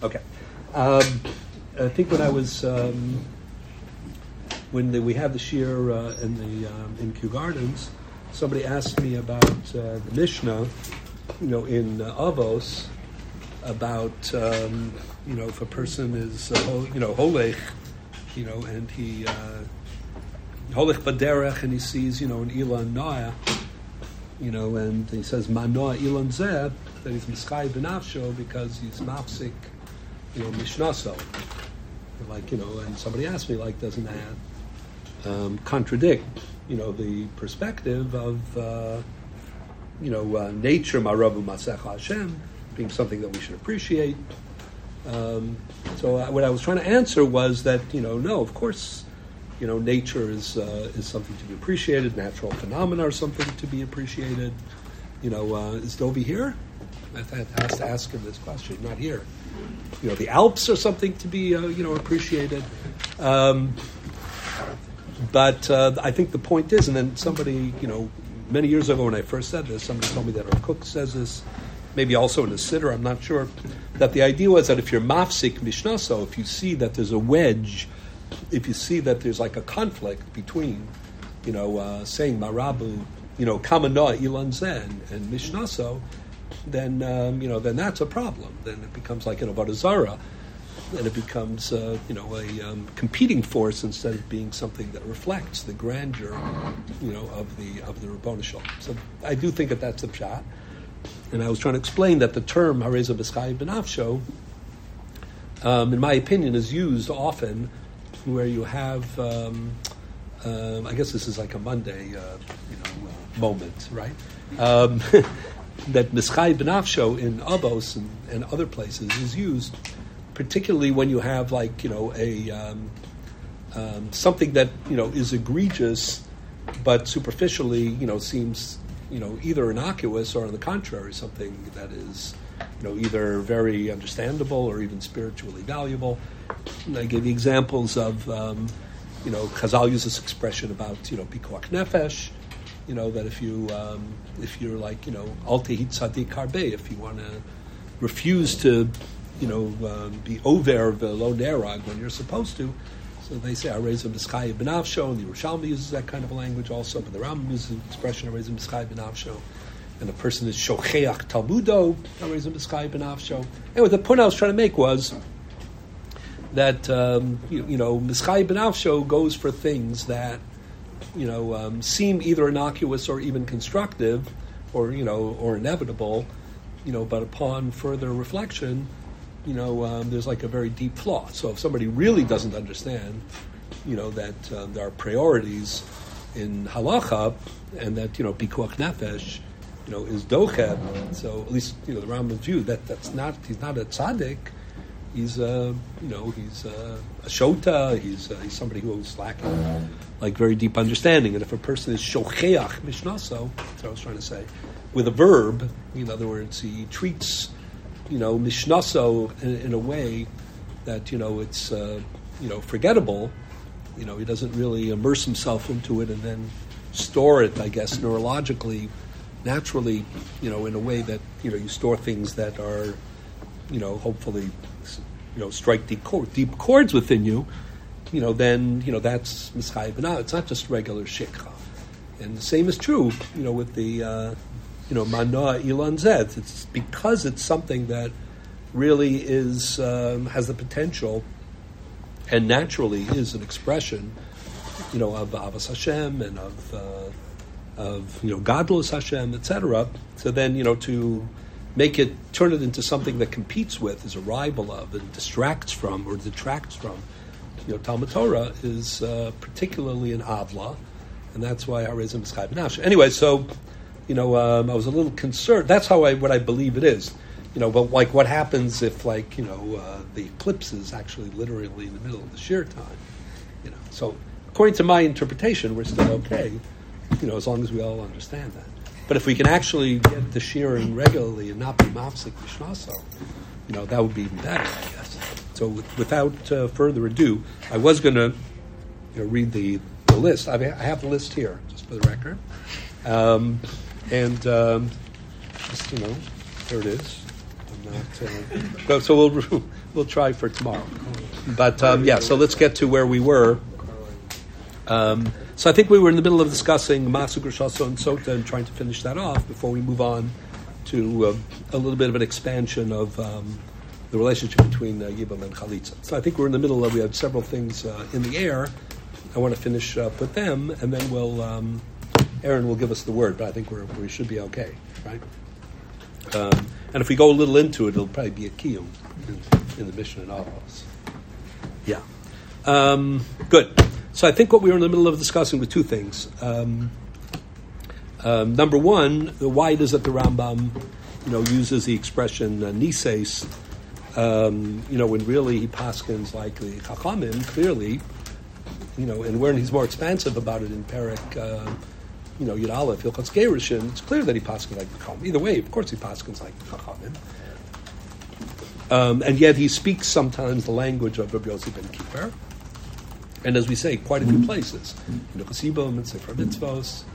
Okay. I think when I was we had the shiur in Kew Gardens, somebody asked me about the Mishnah, in Avos, about if a person is holech, and he holech baderech, and he sees an ilan noah, and he says manoah ilan zeh, that he's mischai b'nafsho because he's mafsik, mishnaso, and somebody asked me, doesn't that contradict, the perspective of nature maravu masech Hashem being something that we should appreciate. So what I was trying to answer was that no, of course, nature is something to be appreciated. Natural phenomena are something to be appreciated. Is Dovi here? I has to ask him this question. Not here. The Alps are something to be appreciated. But I think the point is, and then somebody many years ago when I first said this, somebody told me that our cook says this, maybe also in a siddur, I'm not sure, that the idea was that if you're mafsik mishnaso, if you see that there's a wedge, if you see that there's like a conflict between, saying marabu, kamanoah ilan zen and mishnaso, then then that's a problem. Then it becomes like an avodah zarah, and it becomes a competing force instead of being something that reflects the grandeur, of the Ribono Shel Olam. So I do think that that's a pshat. And I was trying to explain that the term hareza b'schai b'nafsho, in my opinion, is used often where you have, I guess this is like a Monday, moment, right? That b'schai b'nafsho in Avos and other places is used, particularly when you have something that is egregious, but superficially seems either innocuous or on the contrary something that is either very understandable or even spiritually valuable. And I gave the examples of Chazal uses this expression about pikuach nefesh, that if you're like al tehit tzadik harbe, if you want to refuse to be over v'lo nerag when you're supposed to. So they say hareza b'schai b'nafsho, and the Yerushalmi uses that kind of a language also, but the Rambam uses the expression hareza b'schai b'nafsho, and a person is shocheach talmudo, hareza b'schai b'nafsho. Anyway, the point I was trying to make was that b'schai b'nafsho goes for things that seem either innocuous or even constructive, or or inevitable, but upon further reflection, there's like a very deep flaw. So if somebody really doesn't understand, that there are priorities in halacha, and that pikuach nefesh, is dochet. So at least the Rambam's view he's not a tzaddik. He's he's a shota. He's somebody who's lacking like very deep understanding. And if a person is shocheach mishnaso, that's what I was trying to say, with a verb, in other words, he treats mishnaso in a way that it's forgettable. He doesn't really immerse himself into it and then store it, I guess, neurologically, naturally, in a way that you store things that are hopefully strike deep chords within you. Then that's mischai b'nafsho. It's not just regular shikha. And the same is true with the manoah ilan zed. It's because it's something that really is has the potential and naturally is an expression, of avos Hashem and of godless Hashem, etc. So then to turn it into something that competes with, is a rival of, and distracts from or detracts from, Talmud Torah is particularly an avla, and that's why hareza b'schai b'nafsho. Anyway, so. I was a little concerned. That's what I believe it is. But like what happens if the eclipse is actually literally in the middle of the shear time? So according to my interpretation, we're still okay. As long as we all understand that. But if we can actually get the shearing regularly and not be mafsik mishnaso, that would be even better, I guess. So without further ado, I was going to read the list. I have the list here, just for the record. And just there it is. So we'll try for tomorrow. But so let's get to where we were. So I think we were in the middle of discussing Masu Grushaso and Sota and trying to finish that off before we move on to a little bit of an expansion of the relationship between Yibam and Chalitza. So I think we're in the middle of, we have several things in the air. I want to finish up with them, and then Aaron will give us the word, but I think we should be okay, right? And if we go a little into it, it'll probably be a kiyum in the Mishnah and Avos. Yeah. Good. So I think what we were in the middle of discussing were two things. Number one, why it is that the Rambam, uses the expression nises, when really he paskins like the Chachamim, clearly, and when he's more expansive about it in Perek, Yud Aleph, Hilchos Gerushin, it's clear that he paskins like the Chachamim. Either way, of course he paskins like the Chachamim. And yet he speaks sometimes the language of Rabbi Yossi ben Kippur. And as we say, quite a few places. In the Chasibim, in Sefer Mitzvos,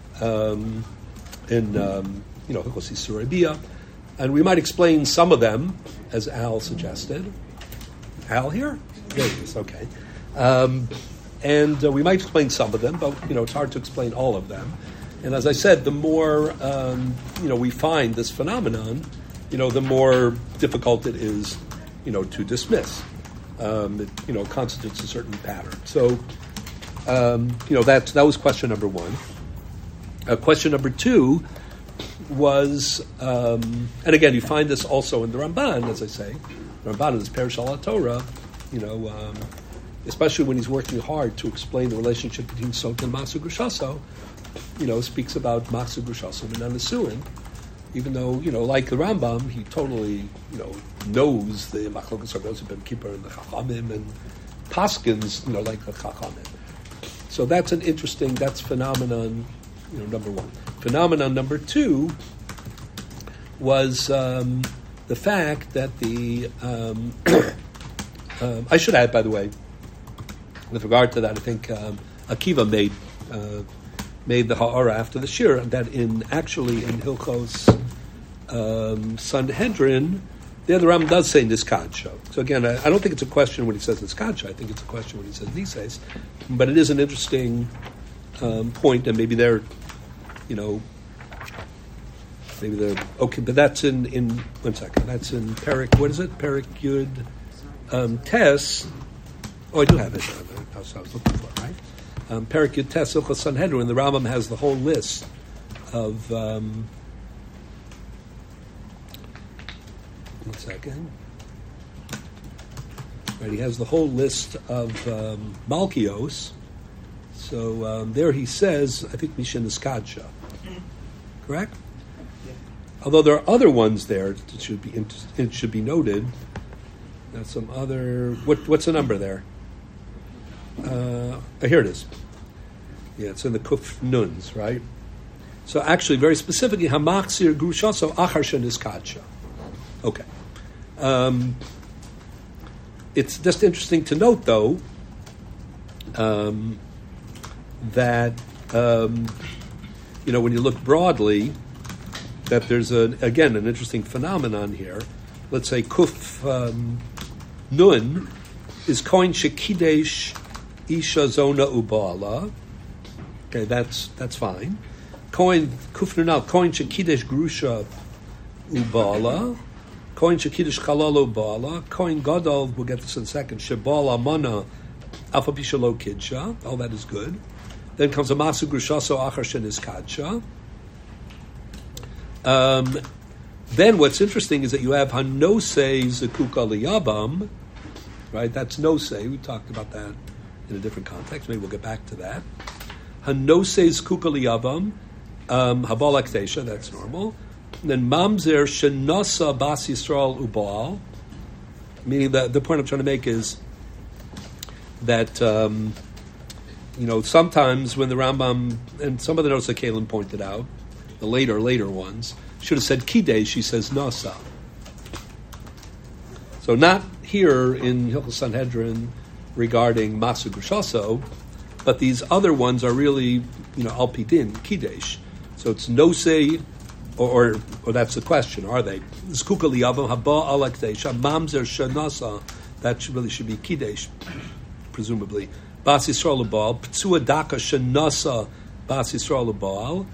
in Hilchos Yisur Bia. And we might explain some of them, as Al suggested. Al here? There he is, okay. And we might explain some of them, but, it's hard to explain all of them. And as I said, the more, we find this phenomenon, the more difficult it is, to dismiss. It, constitutes a certain pattern. So, that was question number one. Question number two was, and again, you find this also in the Ramban, as I say. The Ramban in this Perish al Torah, especially when he's working hard to explain the relationship between Sot and Masu Grushaso, speaks about Masu Grushaso and Anasuin, even though, like the Rambam, he totally, knows the Machlokas Rabbi Yossi ben Kippur and the Chachamim and Paskins, like the Chachamim. So that's that's phenomenon, number one. Phenomenon number two was the fact that the, I should add, by the way, with regard to that, I think Akiva made the ha'ara after the shir that in Hilchos Sanhedrin, there the Ram does say Niskadsha. So again, I don't think it's a question when he says Niskadsha. I think it's a question when he says Nises. But it is an interesting point, and maybe they're, okay. But that's in 1 second. That's in Perek. What is it? Perek Yud Tes. Oh, I do have it. That's what I was looking for, right? Perek Yud Tes Hilchos Sanhedrin. The Rambam has the whole list of. 1 second. Right, he has the whole list of Malkios. So there he says, I think Mishin Niskadsha. Correct? Yeah. Although there are other ones there, it should be noted. There's some other. What's the number there? Here it is. Yeah, it's in the Kuf Nuns, right? So actually, very specifically, Hamachzir Grushaso Achar Sheniskadsha. Okay. It's just interesting to note, though, that when you look broadly, that there's an interesting phenomenon here. Let's say Kuf Nun is Koin Shekidesh Isha Zona Ubala. Okay, that's fine. Koin Kuf Nun Koin Shekidesh Grusha Ubala. Koin Shekidesh Chalalo Bala. Koin Gadol, we'll get this in a second. Shebala Mana Alpha Pishalo Kidsha. All that is good. Then comes a Masu Grushaso Achar Sheniskadsha. Then what's interesting is that you have Hanosei Zekuka Liyabam, right? That's Nosei. We talked about that in a different context. Maybe we'll get back to that. Hanosei Zekuka Liyabam, Habalak Tesha, that's normal. And then Mamzer Shenasa Bas Yisrael Ubal, meaning that the point I'm trying to make is that, sometimes when the Rambam, and some of the notes that Kaylin pointed out, the later ones, should have said Kidesh, she says Nasa. So not here in Hilchos Sanhedrin regarding Masu Grushaso, but these other ones are really, Al Pidin, Kidesh. So it's Nosei or that's the question, are they? Zkuka liyavam haba ala k'deisha mamzer shenasa. That really should be kidesh, presumably. Bas Yisrael l'baal p'tzua daka shenasa bas Yisrael l'baal.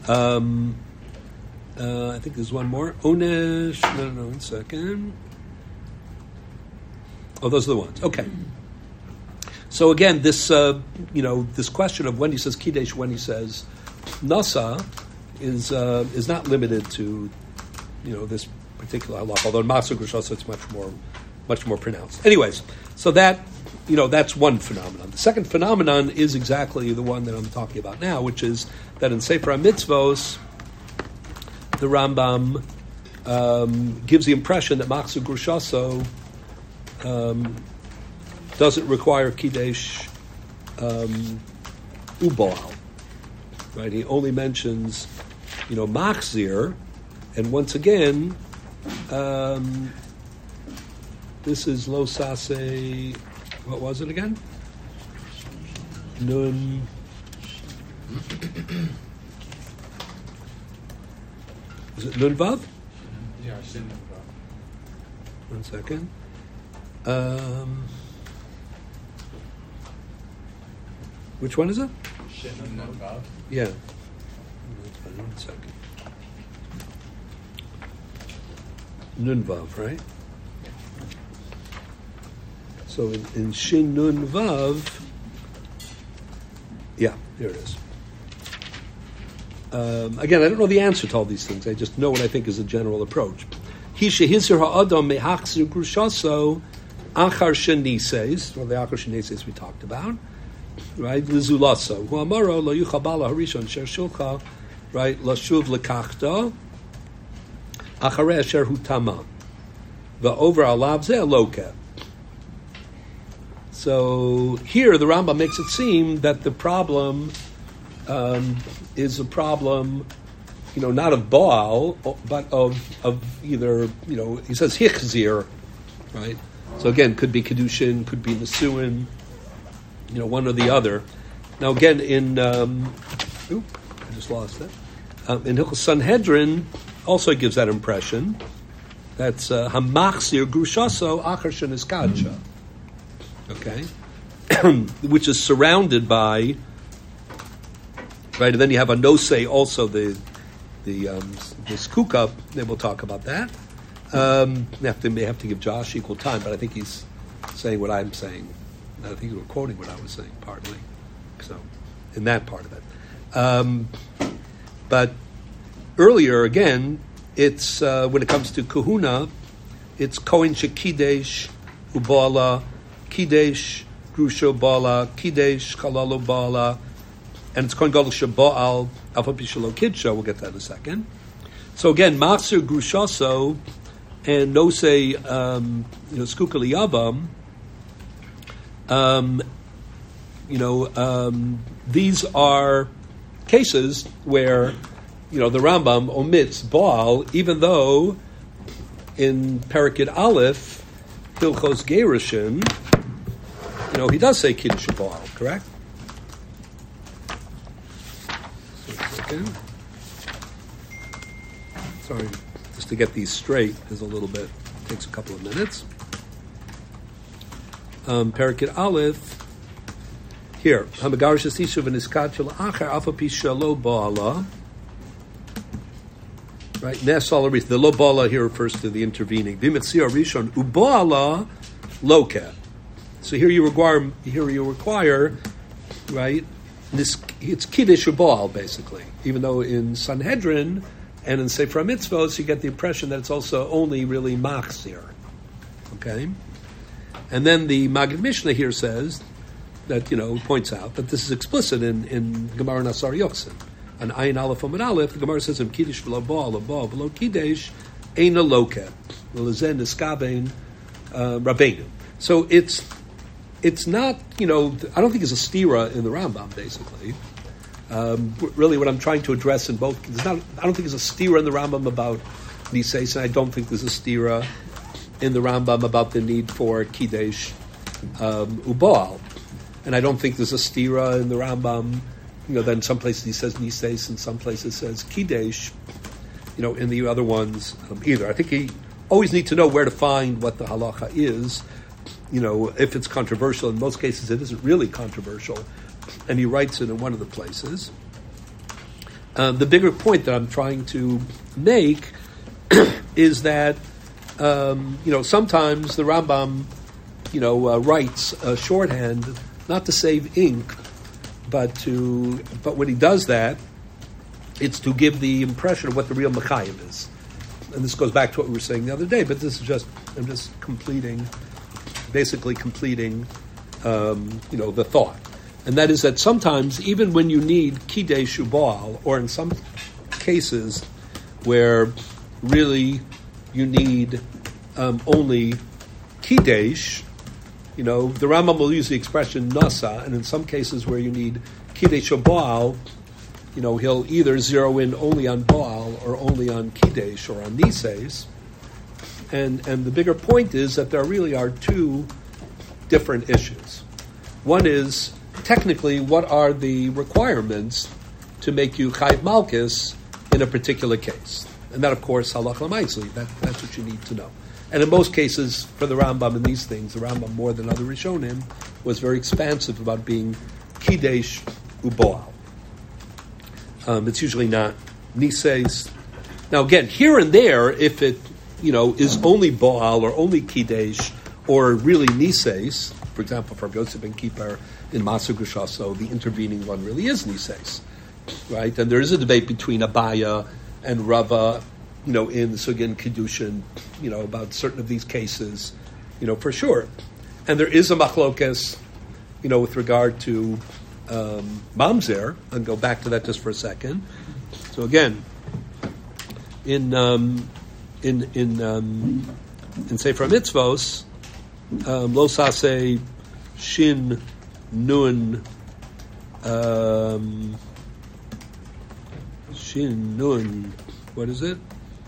I think there's one more. Onesh. No, 1 second. Oh, those are the ones. Okay. So again, this this question of when he says kidesh, when he says nasa, is not limited to this particular halacha. Although in Matzah Grushosa it's much more pronounced. Anyways, so that that's one phenomenon. The second phenomenon is exactly the one that I'm talking about now, which is that in Sefer HaMitzvos, the Rambam gives the impression that Matzah Grushosa doesn't require Kidesh Ubal. Right? He only mentions, Machzir, and once again, this is Lo Sase, what was it again? Nun. Is it Nun Vav? Yeah, I said Nun Vav. 1 second. Which one is it? Nun Vav. Yeah. 1 second. Nun Vav, right? So in Shin Nun Vav, yeah, there it is. Again, I don't know the answer to all these things. I just know what I think is a general approach. He shehizir ha'adam mehachzir grushaso achar shenises, or the achar shenises we talked about, right? Lizulaso hu amaro lo yuchabala harishon sher shulcha, right? Lashuv lekachta acharei asher hu tama va'over alav zeh loke. So here the Rambam makes it seem that the problem is a problem, not of Baal, but of either, he says Hichzir, right? So again, could be Kedushin, could be Nesuin, one or the other. Now again, in, I just lost it. In Hilchos Sanhedrin, also gives that impression. That's Hamachzir Grushaso Achar Sheniskadsha. Okay, which is surrounded by, right, and then you have a nosei also the skuka. Then we'll talk about that. May have to give Josh equal time, but I think he's saying what I'm saying. I think you were quoting what I was saying partly. So, in that part of it, but earlier again, it's when it comes to kahuna, it's kohen shekidesh ubala. Kidesh, Grusho Bala, Kidesh, Kalalo Bala, and it's Kohen Gadol Shabal, Alpha Pishalo Kidsha. We'll get that in a second. So again, Matzir Grushaso and Nosei Skukali Yavam, these are cases where the Rambam omits Baal, even though in Parakid Aleph, Hilchos Gerushin, he does say Kiddush Baal, correct? Sorry, just to get these straight is takes a couple of minutes. Parakid Aleph, here, Hamagarish Esishuv and Iskat Shel Acher Alpha Pi Shelo Baala. Right, Nesalaris, the Lo Baala here refers to the intervening. Vimetzia Rishon Ubaala Loka. So here you require, right? It's Kiddush Ubal basically. Even though in Sanhedrin and in Sefer HaMitzvos you get the impression that it's also only really Machzir. Okay, and then the Maggid Mishnah here says that points out that this is explicit in Gemara Nasar Yochsin. On Ayin Aleph Amud Aleph, the Gemara says in Kiddush v'lo Baal v'lo Kiddush Eina Loka v'lezen Niskabein Rabbeinu. So it's not, I don't think it's a stira in the Rambam, basically. Really what I'm trying to address in both, I don't think there's a stira in the Rambam about Nises, and I don't think there's a stira in the Rambam about the need for Kiddush Ubal. And I don't think there's a stira in the Rambam, then some places he says Nises, and some places says Kiddush. in the other ones either. I think you always need to know where to find what the halacha is. If it's controversial, in most cases it isn't really controversial, and he writes it in one of the places. The bigger point that I'm trying to make is that sometimes the Rambam writes shorthand not to save ink, but when he does that, it's to give the impression of what the real Mechayiv is. And this goes back to what we were saying the other day, but this is I'm just basically completing the thought. And that is that sometimes, even when you need Kidei Shubal, or in some cases where really you need only Kidesh, the Rambam will use the expression Nasa, and in some cases where you need Kidei Shubal, he'll either zero in only on Baal or only on Kidesh or on Nises. And the bigger point is that there really are two different issues. One is, technically, what are the requirements to make you Chayiv Malkus in a particular case? And that, of course, Halach L'maisli, that's what you need to know. And in most cases, for the Rambam in these things, the Rambam, more than other Rishonim, was very expansive about being Kidesh Uboal. It's usually not Nises. Now, again, here and there, if it is only Baal or only Kidesh or really Nises, for example, for Yosef ben Kippur in Maser Gushaso, the intervening one really is Nises, right? And there is a debate between Abaya and Rava, in the Sugin Kiddushin, about certain of these cases, for sure. And there is a machlokes, with regard to Mamzer, and go back to that just for a second. So again, in Sefer Mitzvos, Lo Sase Shin Nun Shin Nun, what is it?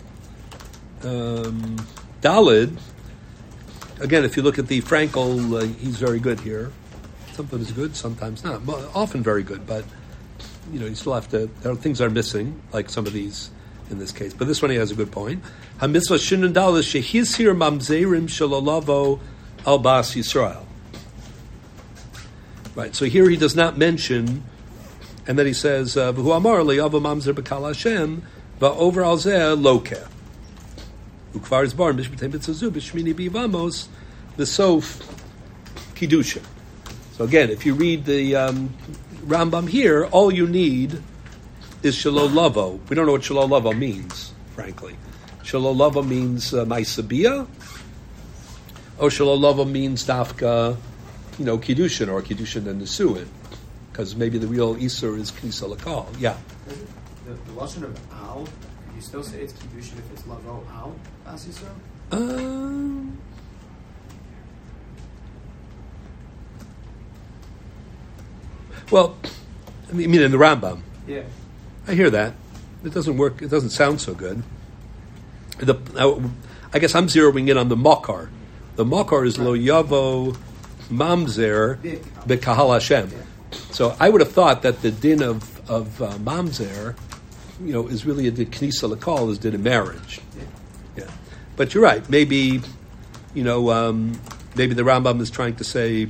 Dalid. Again, if you look at the Frankel, he's very good here. Sometimes good, sometimes not. Often very good, but you still have to. There are things are missing, like some of these in this case. But this one he has a good point. HaMitzvah Shin and Dalid shehizhir mamzerim shalolavo al bas Yisrael. Right. So here he does not mention, and then he says, "V'hu amar li ava mamzer b'kal Hashem va'over al zeh lokeh." Ukvar is born b'shmitei mitzazu b'shmini b'ivamos v'sof kiddushin. So again, if you read the Rambam here, all you need is shalolavo. We don't know what shalolavo means, frankly. Shalolavo means maisabiyah, or shalolavo means dafka, kiddushin or kiddushin and nesuin, because maybe the real isur is knisa lakal. Yeah. The lashon of al, you still say it's kiddushin if it's lavo al as Yisrael? Well, I mean in the Rambam. Yeah. I hear that. It doesn't work. It doesn't sound so good. I guess I'm zeroing in on the makar. The makar is lo yavo mamzer b'kahal Hashem. So I would have thought that the din of mamzer, is really a din knisa l'kal, is din of marriage. Yeah. But you're right. Maybe, maybe the Rambam is trying to say,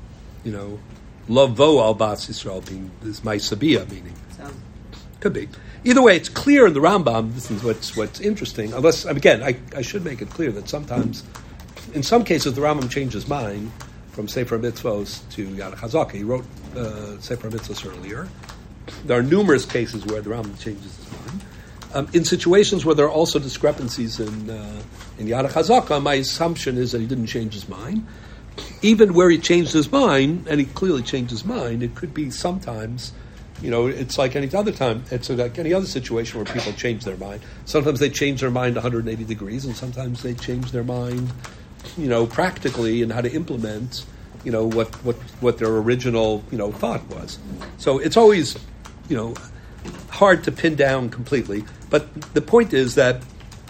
lavo al bas Yisrael being is my sabiyah meaning. Could be. Either way, it's clear in the Rambam. This is what's interesting. Unless, again, I should make it clear that sometimes, in some cases, the Rambam changed his mind from Sefer Mitzvos to Yad Chazaka. He wrote Sefer Mitzvos earlier. There are numerous cases where the Rambam changes his mind. In situations where there are also discrepancies in Yad Chazaka, my assumption is that he didn't change his mind. Even where he changed his mind, and he clearly changed his mind, it could be sometimes, it's like any other time. It's like any other situation where people change their mind. Sometimes they change their mind 180 degrees, and sometimes they change their mind, practically in how to implement, what their original, thought was. So it's always, hard to pin down completely. But the point is that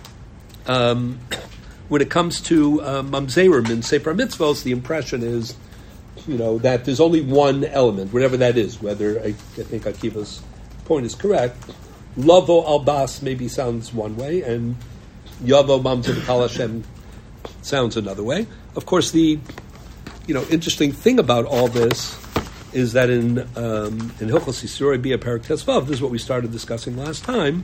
when it comes to mamzerim in Sefer Mitzvos, the impression is, that there's only one element, whatever that is. Whether I think Akiva's point is correct, Lavo albas maybe sounds one way, and Yavo mamzer b'kal Hashem sounds another way. Of course, the interesting thing about all this is that in Hilchos Yisroel Bia Perek Tesvav, this is what we started discussing last time.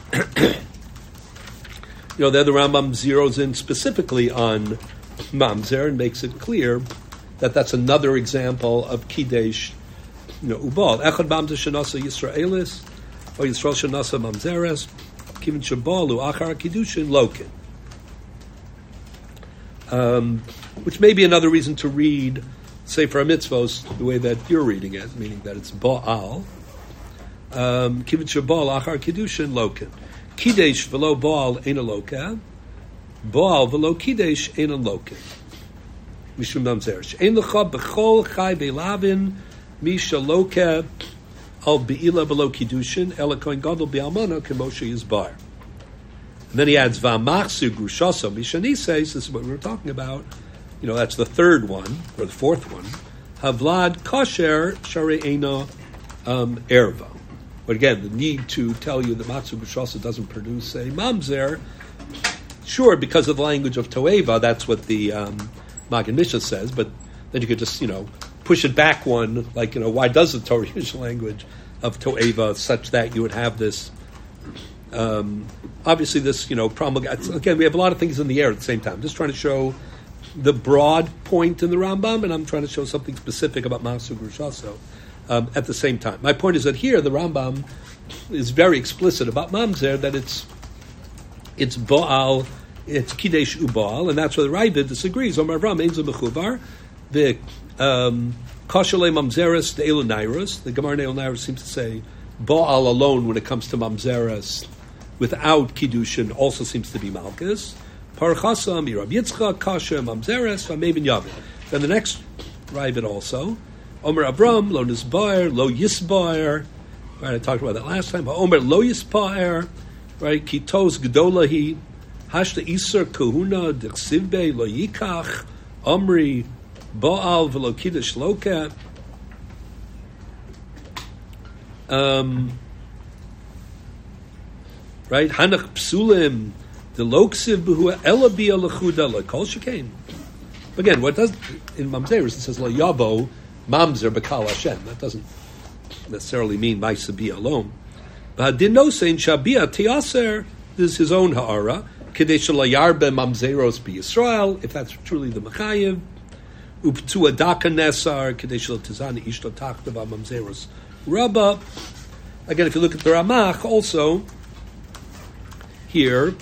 There the Rambam zeroes in specifically on mamzer and makes it clear that that's another example of Kidesh Ubal. Echad mamzer shenasa Yisraelis, or Yisrael shenasa mamzeres, kivin shabalu achar kiddushin lokin. Which may be another reason to read Sefer HaMitzvos the way that you're reading it, meaning that it's Baal. Kivin Shabal Achar Kiddushin Lokin. Kidesh velo Baal Eina Loka. Baal velo Kidesh Eina Lokin. Mishum Mamzerish. Ein Lecha Bechol Chai Belavin Misha Loka Al Be'ila velo Kiddushin Ela Kohen Gadol Be'almana Kemoshe Yizbar. And then he adds V'amachsu Grushaso Mishani says, this is what we were talking about. That's the third one, or the fourth one. Havlad kosher shari eino erva. But again, the need to tell you that matzu b'shasa doesn't produce a mamzer, sure, because of the language of toeva, that's what the Magen Mishnah says, but then you could just, push it back one, like, why does the Torah use the language of toeva such that you would have this, obviously this, promulgate. Again, we have a lot of things in the air at the same time. Just trying to show the broad point in the Rambam, and I'm trying to show something specific about Masu Grushaso at the same time. My point is that here the Rambam is very explicit about Mamzer, that it's Baal, it's Kidesh Ubal, and that's where the Ravid disagrees. Omar Avram Ein Ze Mechubar, the Koshele Mamzeres the Elonairos. The Gemara Elonairos seems to say Baal alone when it comes to Mamzeres, without Kiddushin, also seems to be Malchus. Parachasa, Mirab Yitzchak, Kasha, Mamzeres, Vamevin Yavin. Then the next Ravid also, Omer Abram, Lo Nisbaer, Lo Yisbaer. Right, I talked about that last time. Omer Lo Yisbaer, right? Kitos Gdolahi, Hashta Iser Kahuna, Dechsivbe, Lo Yikach, Omri, Baal, Velo Kiddush Loka. Right? Hanach Psulim. The loksiv b'hu elabia lechuda lekol shekain. Again, what does in Mamzeres it says lo yabo mamzer b'kal Hashem. That doesn't necessarily mean ma'aseh alone. But didn't say in shabia tiaser. This is his own ha'ara. Kadesh layarbe mamzeros b'Yisrael. If that's truly the mechayev. Uptu adaka nesar kadesh tizani ishto tachtava mamzeros rabba. Again, if you look at the Ramach, also here.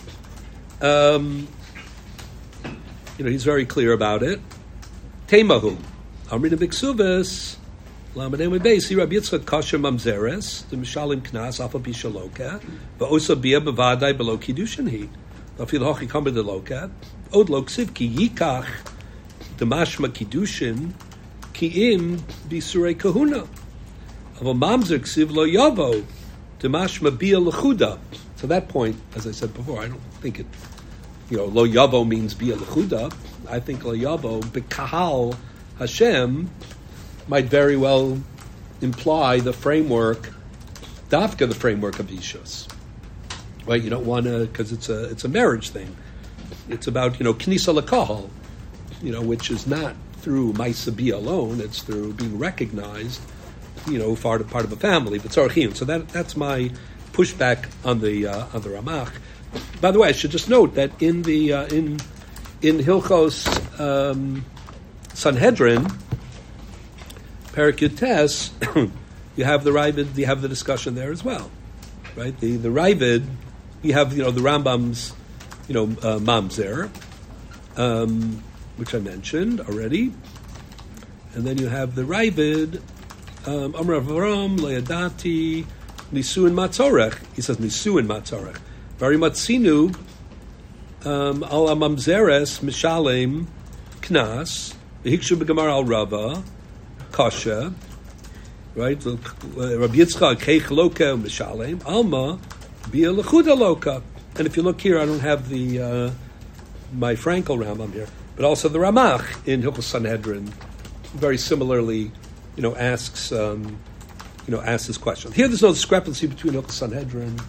He's very clear about it. Temahu, Amrina Biksuvis, Lamadem Beis, Rabbi Yitzchak Kasher Mamzeres, the Mishalim Knas, Alpha Bishaloka, Va'osa Bia Bavadai below Kiddushin he, Vafil Hochi Kamber de Loka, Od Loksiv Ki Yikach, the Mashma Kiddushin, Ki Im Bisurei Kahuna, Avo Mamzer Ksiv Lo Yavo, the Mashma Bia Lechuda. To that point, as I said before, I don't think it, Lo Yavo means Bia Lechuda. I think Lo Yavo, B'Kahal Hashem, might very well imply the framework, Dafka, the framework of Ishus. Right? You don't want to, because it's a marriage thing. It's about, Knisa L'Kahal, which is not through Maisa Bia alone, it's through being recognized, part of a family, but Tzarechim. So that's my pushback on the Ramach. By the way, I should just note that in the in Hilchos Sanhedrin, Perek Yutes, you have the Ravid, you have the discussion there as well, right? The Ravid, you have the Rambam's Mamzer, which I mentioned already, and then you have the Ravid, Amar Avram Le'adati. Nisu and Matzorech. He says Nisu and Matzorech. Very matzinu al mamzeres mishalem knas v'hikshu b'gamar al Rava kasha. Right, Rabbi Yitzchak keich loka mishalem alma bia lechuda loka. And if you look here, I don't have the my Frankel Rambam here, but also the Ramach in Hilchos Sanhedrin very similarly, asks. Asks this question. Here there's no discrepancy between Hilchos Sanhedrin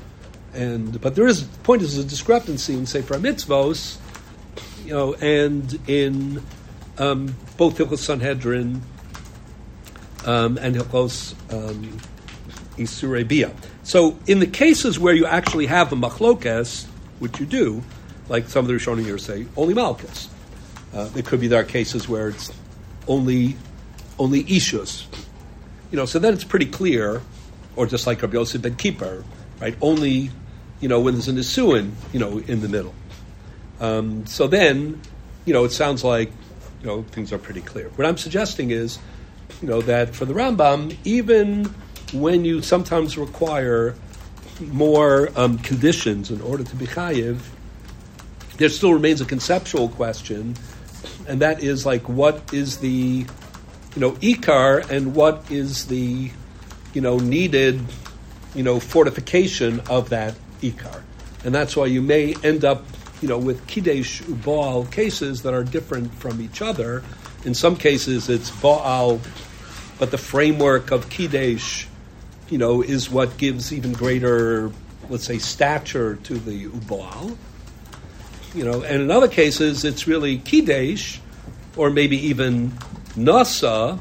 But the point is a discrepancy in Sefer HaMitzvos, and in both Hilchos Sanhedrin and Hilchos Isurei Bia. So in the cases where you actually have a machlokes, which you do, like some of the Rishonim here say, only Malchus. It could be there are cases where it's only Ishus. So then it's pretty clear, or just like Rabbi Yosef ben Kippur, right? Only, when there's a Nisuin, in the middle. So then, it sounds like, things are pretty clear. What I'm suggesting is, that for the Rambam, even when you sometimes require more conditions in order to be chayiv, there still remains a conceptual question, and that is like, what is the, ikar, and what is the, needed, fortification of that ikar. And that's why you may end up, with Kiddush Baal cases that are different from each other. In some cases, it's Baal, but the framework of Kiddush, is what gives even greater, let's say, stature to the Baal. And in other cases, it's really Kiddush, or maybe even Nasa,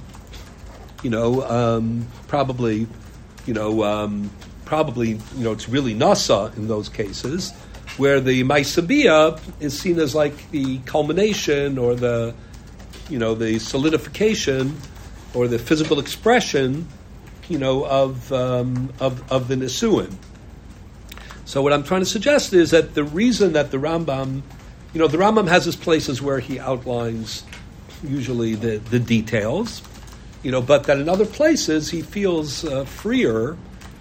probably, it's really Nasa in those cases, where the Maisabiyah is seen as like the culmination or the, the solidification or the physical expression, of the Nisuin. So what I'm trying to suggest is that the reason that the Rambam, the Rambam has his places where he outlines usually the details, but that in other places he feels freer,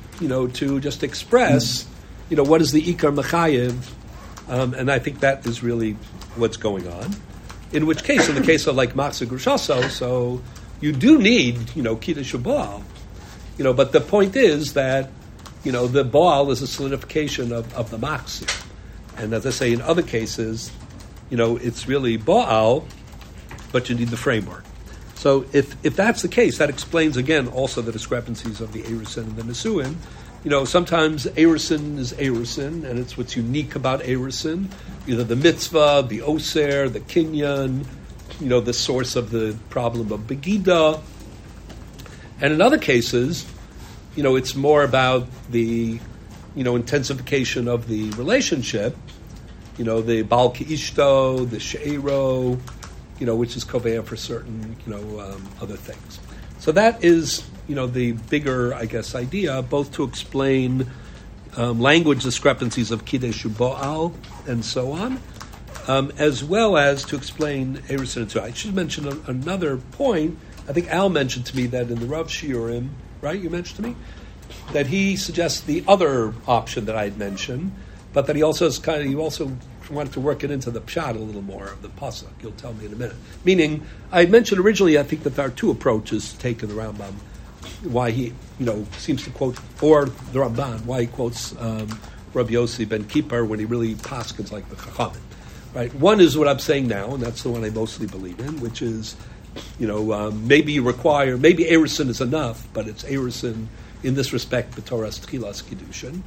to just express, what is the Ikar Mechayev, and I think that is really what's going on. In which case, in the case of like Machzor Grushaso, so you do need, Kiddush Baal, but the point is that, the Baal is a solidification of the Machzor. And as I say, in other cases, it's really Baal, but you need the framework. So if that's the case, that explains, again, also the discrepancies of the Erusin and the Nisuin. Sometimes Erusin is Erusin, and it's what's unique about Erusin, either the mitzvah, the oser, the kinyan, the source of the problem of Begida. And in other cases, it's more about the, intensification of the relationship, the Baal Ki'ishto, the She'ero, which is Koveya for certain, other things. So that is, the bigger, I guess, idea, both to explain language discrepancies of Kiddush Baal and so on, as well as to explain Erusin and Tzura. I should mention another point. I think Al mentioned to me that in the Rav Shiurim, right, you mentioned to me, that he suggests the other option that I had mentioned, but that he also wanted to work it into the pshat a little more of the pasuk. You'll tell me in a minute. Meaning, I had mentioned originally, I think that there are two approaches taken the Rambam, why he, seems to quote, or the Ramban, why he quotes Rabbi Yossi ben Kippur when he really paskins like the Chachamim. Right? One is what I'm saying now, and that's the one I mostly believe in, which is, maybe Erusin is enough, but it's Erusin in this respect, B'Torah's Tchilas Kiddushin.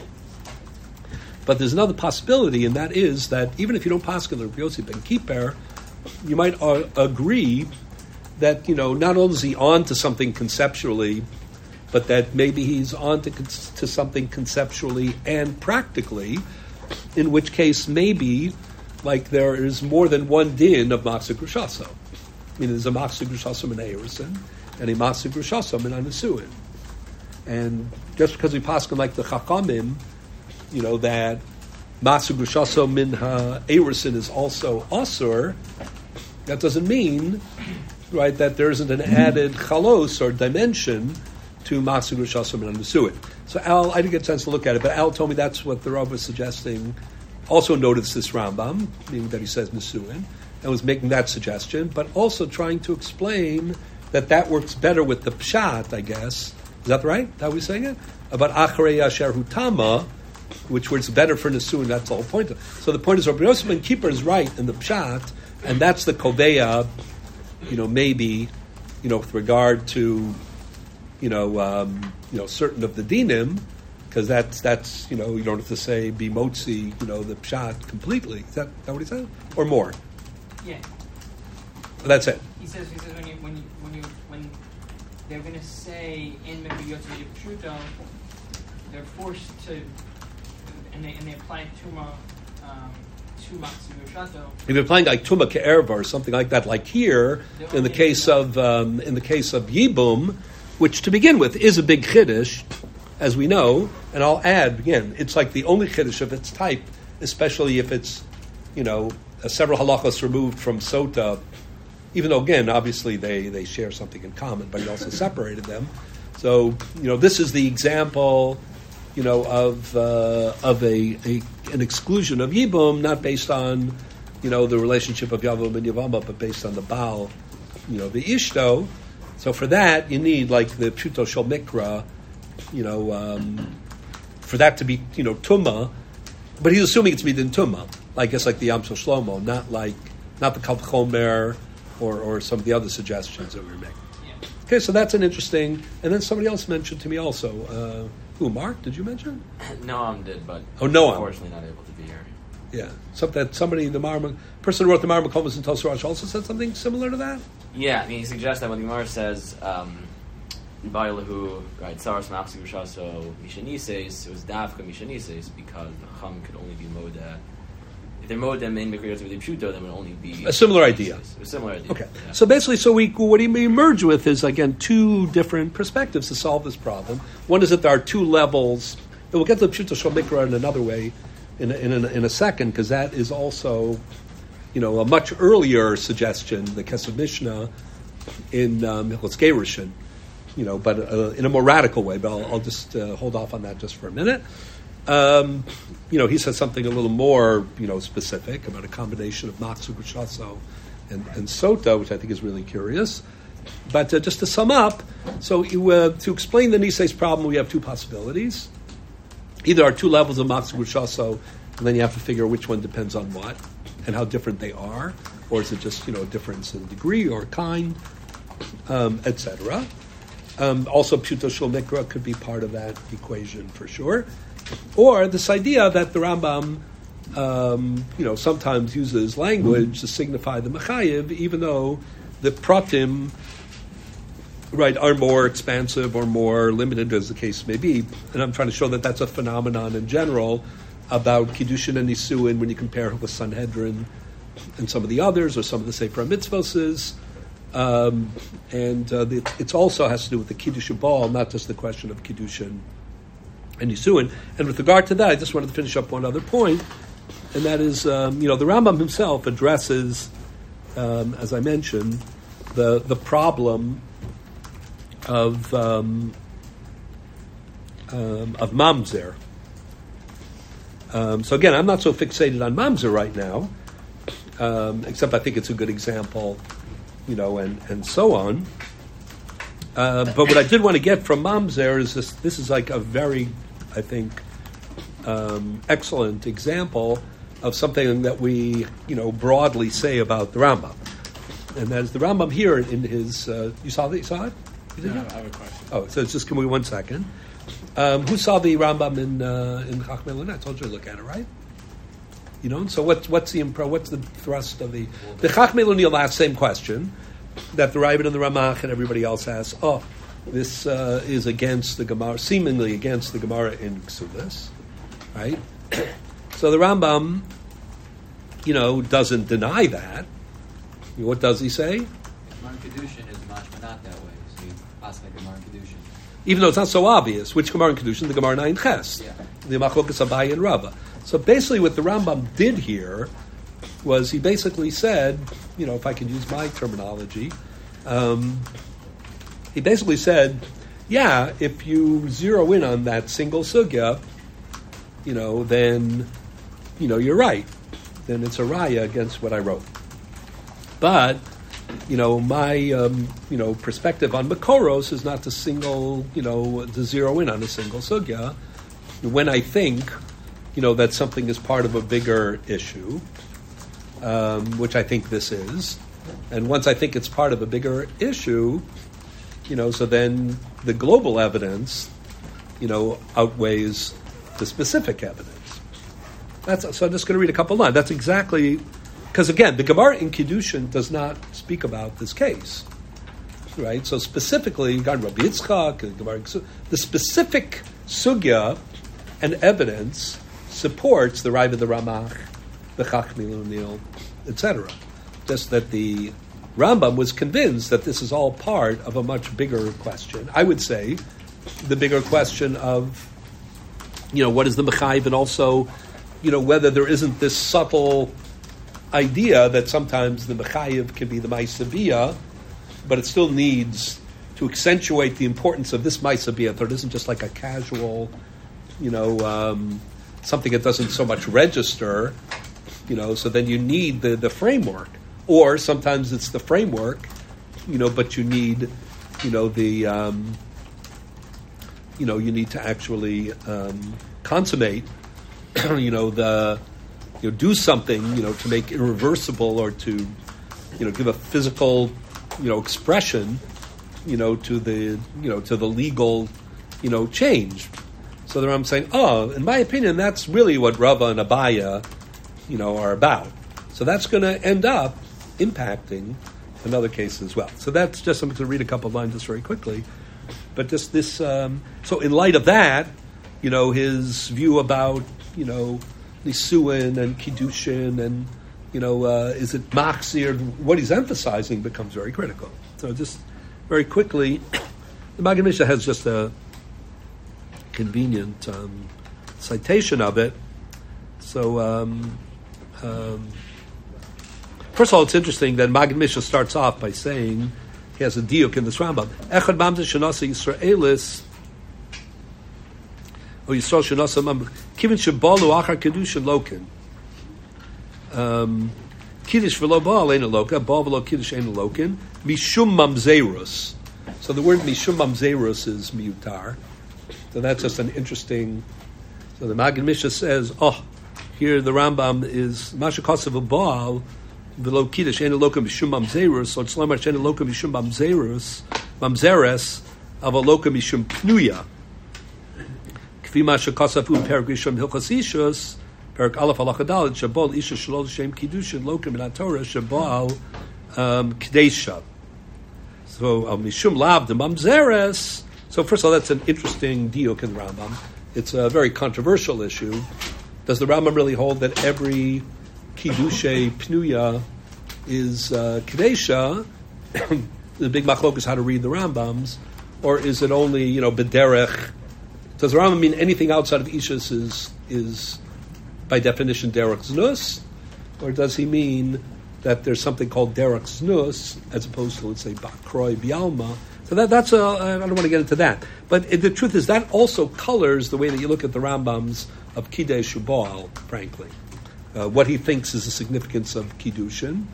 But there's another possibility, and that is that even if you don't paskin the Rabbi Yossi ben Kippur, you might agree that, not only is he on to something conceptually, but that maybe he's on to something conceptually and practically, in which case maybe, like, there is more than one din of Machzor Grushaso. I mean, there's a Machzor Grushaso in Erusin, and a Machzor Grushaso in Nisuin. And just because we paskin like the Chachamim, that Machzor Grushaso min ha-Erusin is also Asur, that doesn't mean, right, that there isn't an added chalos or dimension to Machzor Grushaso min ha-Nisuin. So Al, I didn't get a chance to look at it, but Al told me that's what the Rav was suggesting. Also noticed this Rambam, meaning that he says Nisuin, and was making that suggestion, but also trying to explain that works better with the pshat, I guess. Is that right? How are we saying it? About Acharei Asher Hutama, which works better for Nisuin, that's the whole point. So the point is, Rabbi Yosef ben Kippur is right in the pshat, and that's the koveya, maybe, with regard to, certain of the dinim, because that's you know, you don't have to say bimotzi, you know, the pshat completely. Is that what he said, or more? Yeah. That's it. He says when they're going to say in Mikra Yotzei Pshuto, they're forced to, and they apply Tuma to Matsu Shato. If you're applying like Tuma Ke'erva or something like that, like here in the case of Yibum, which to begin with is a big chiddush, as we know, and I'll add again, it's like the only chiddush of its type, especially if it's, you know, several halachos removed from Sota. Even though, again, obviously they share something in common, but he also separated them. So, you know, this is the example, you know, of an exclusion of Yibum, not based on, you know, the relationship of Yavam and Yavama, but based on the Baal, you know, the Ishto. So for that, you need, like, the Pshuto Shel Mikra, you know, for that to be, you know, Tumma, but he's assuming it's Midin Tumma, I guess like the Yam Shel Shlomo, not the Kal Chomer, or some of the other suggestions that we were making. Yeah. Okay, so that's an interesting. And then somebody else mentioned to me also. Who, Mark? Did you mention? Noam did, but Noam. Unfortunately, not able to be here. Yeah, somebody the person who wrote the Marma Komas and Tosarash also said something similar to that. Yeah, I mean, he suggests that when the Gemara says Bailahu, right, Saras Machsi Rishaso Mishanises, it was Davka Mishanises because the Chum could only be Moda. If they're Modem in Mikra Yotzei Pshuto, then it would only be a similar idea. A similar idea. Okay. Yeah. So basically, what he may emerge with is, again, two different perspectives to solve this problem. One is that there are two levels. And we'll get to the Pshuto Shel Mikra in another way in a second, because that is also, you know, a much earlier suggestion, the Kesef Mishnah in Hilchos Gerushin, you know, but in a more radical way. But I'll just hold off on that just for a minute. You know, he says something a little more, you know, specific about a combination of Matsu, Gushaso, and Sota, which I think is really curious. But just to sum up, so to explain the Nisei's problem, we have two possibilities. Either are two levels of Matsu, Gushaso, and then you have to figure which one depends on what and how different they are, or is it just, you know, a difference in degree or kind, etc. Also, Pshuto Shel Mikra could be part of that equation for sure. Or this idea that the Rambam, you know, sometimes uses language to signify the Mechayiv, even though the Pratim, right, are more expansive or more limited, as the case may be. And I'm trying to show that that's a phenomenon in general about Kiddushin and Nisuin when you compare it with Sanhedrin and some of the others, or some of the Sefer HaMitzvos. It also has to do with the Kiddush Ball, not just the question of Kiddushin and Nisuin. And with regard to that, I just wanted to finish up one other point, and that is, you know, the Rambam himself addresses, as I mentioned, the problem of mamzer. So again, I'm not so fixated on mamzer right now, except I think it's a good example, you know, and so on. But what I did want to get from mamzer is this is like a very, I think, excellent example of something that we, you know, broadly say about the Rambam. And that is the Rambam here in his, you saw it? No, I have a question. Oh, so just give me 1 second. Who saw the Rambam in Chachmei Luna? I told you to look at it, right? You know, so what's the thrust of the Chachmei Luna? Will ask same question that the Ravid and the Ramach and everybody else asks. Oh, this is against the Gemara, seemingly against the Gemara in Ksubis, right? So the Rambam, you know, doesn't deny that. What does he say? Gemara Kedushin is mashma not that way. So you ask like Gemara Kedushin. Even though it's not so obvious, which Gemara in Kedushin? The Gemara Nain Ches, the Machlokas Abaye and Rabbah. So basically, what the Rambam did here was he basically said, you know, if I can use my terminology, he basically said, yeah, if you zero in on that single sugya, you know, then, you know, you're right. Then it's a raya against what I wrote. But, you know, my, you know, perspective on Makoros is not to single, you know, to zero in on a single sugya. When I think, you know, that something is part of a bigger issue, which I think this is, and once I think it's part of a bigger issue, you know, so then the global evidence, outweighs the specific evidence. So I'm just going to read a couple lines. That's exactly, because again, the Gemara in Kiddushin does not speak about this case, right? So specifically, Rabbi Yitzchak, the specific sugya and evidence supports the Raiva, the Ramach, the Chachmi Lunil, etc. Just that the Rambam was convinced that this is all part of a much bigger question. I would say the bigger question of, what is the Mechayiv, and also, whether there isn't this subtle idea that sometimes the Mechayiv can be the Maisaviyah, but it still needs to accentuate the importance of this Maisaviyah, so it isn't just like a casual, something that doesn't so much register, so then you need the framework. Or sometimes it's the framework, but you need, the, you need to actually consummate, do something, to make irreversible or to, give a physical, expression, to the, to the legal, change. So there I'm saying, in my opinion, that's really what Rava and Abaya, are about. So that's going to end up impacting another case as well. So that's just, I'm going to read a couple of lines just very quickly. But just this, so in light of that, his view about, Nisuin and Kiddushin and, is it Machzir, what he's emphasizing becomes very critical. So just very quickly, the Maggid Mishnah has just a convenient citation of it. So, first of all, it's interesting that Maggid Mishnah starts off by saying, he has a diuk in this Rambam, Echad Mamzeh Shenasa Yisraelis, or Yisrael Shenasa Mamzeh, Kivin Shebalu Achar Kedushin Lokin. Kiddush v'lo Baal Eina Loka, Baal v'lo Kiddush Eina Lokin, Mishum Mamzerus. So the word Mishum Mamzerus is miutar. So that's just an interesting, so the Maggid Mishnah says, here the Rambam is, Masha Kosev Baal, v'lo Kiddush Eina Loka Mishum Mamzerus, so it's Lamar Sheina Loka Mishum Mamzeres, Avaloka Mishum Pnuya. Masha Kasafu Perak Rishon Hilchos Ishus, Perak Aleph Halacha Dalet, Shabal Isha Shalol Shem Kiddushin Lokim in Torah Shabal Kadesha. So Mishum Lav the Mamzeres. So first of all, that's an interesting diuk in the Rambam. It's a very controversial issue. Does the Rambam really hold that every Kiddushay Pnuya is Kadesha? The big machlok is how to read the Rambams, or is it only bederech? Does the Rambam mean anything outside of Ishus is by definition derech znus, or does he mean that there's something called derech znus as opposed to, let's say, bakroi bialma? So that's I don't want to get into that, but the truth is that also colors the way that you look at the Rambams of Kidei Shubal, frankly. What he thinks is the significance of Kiddushin,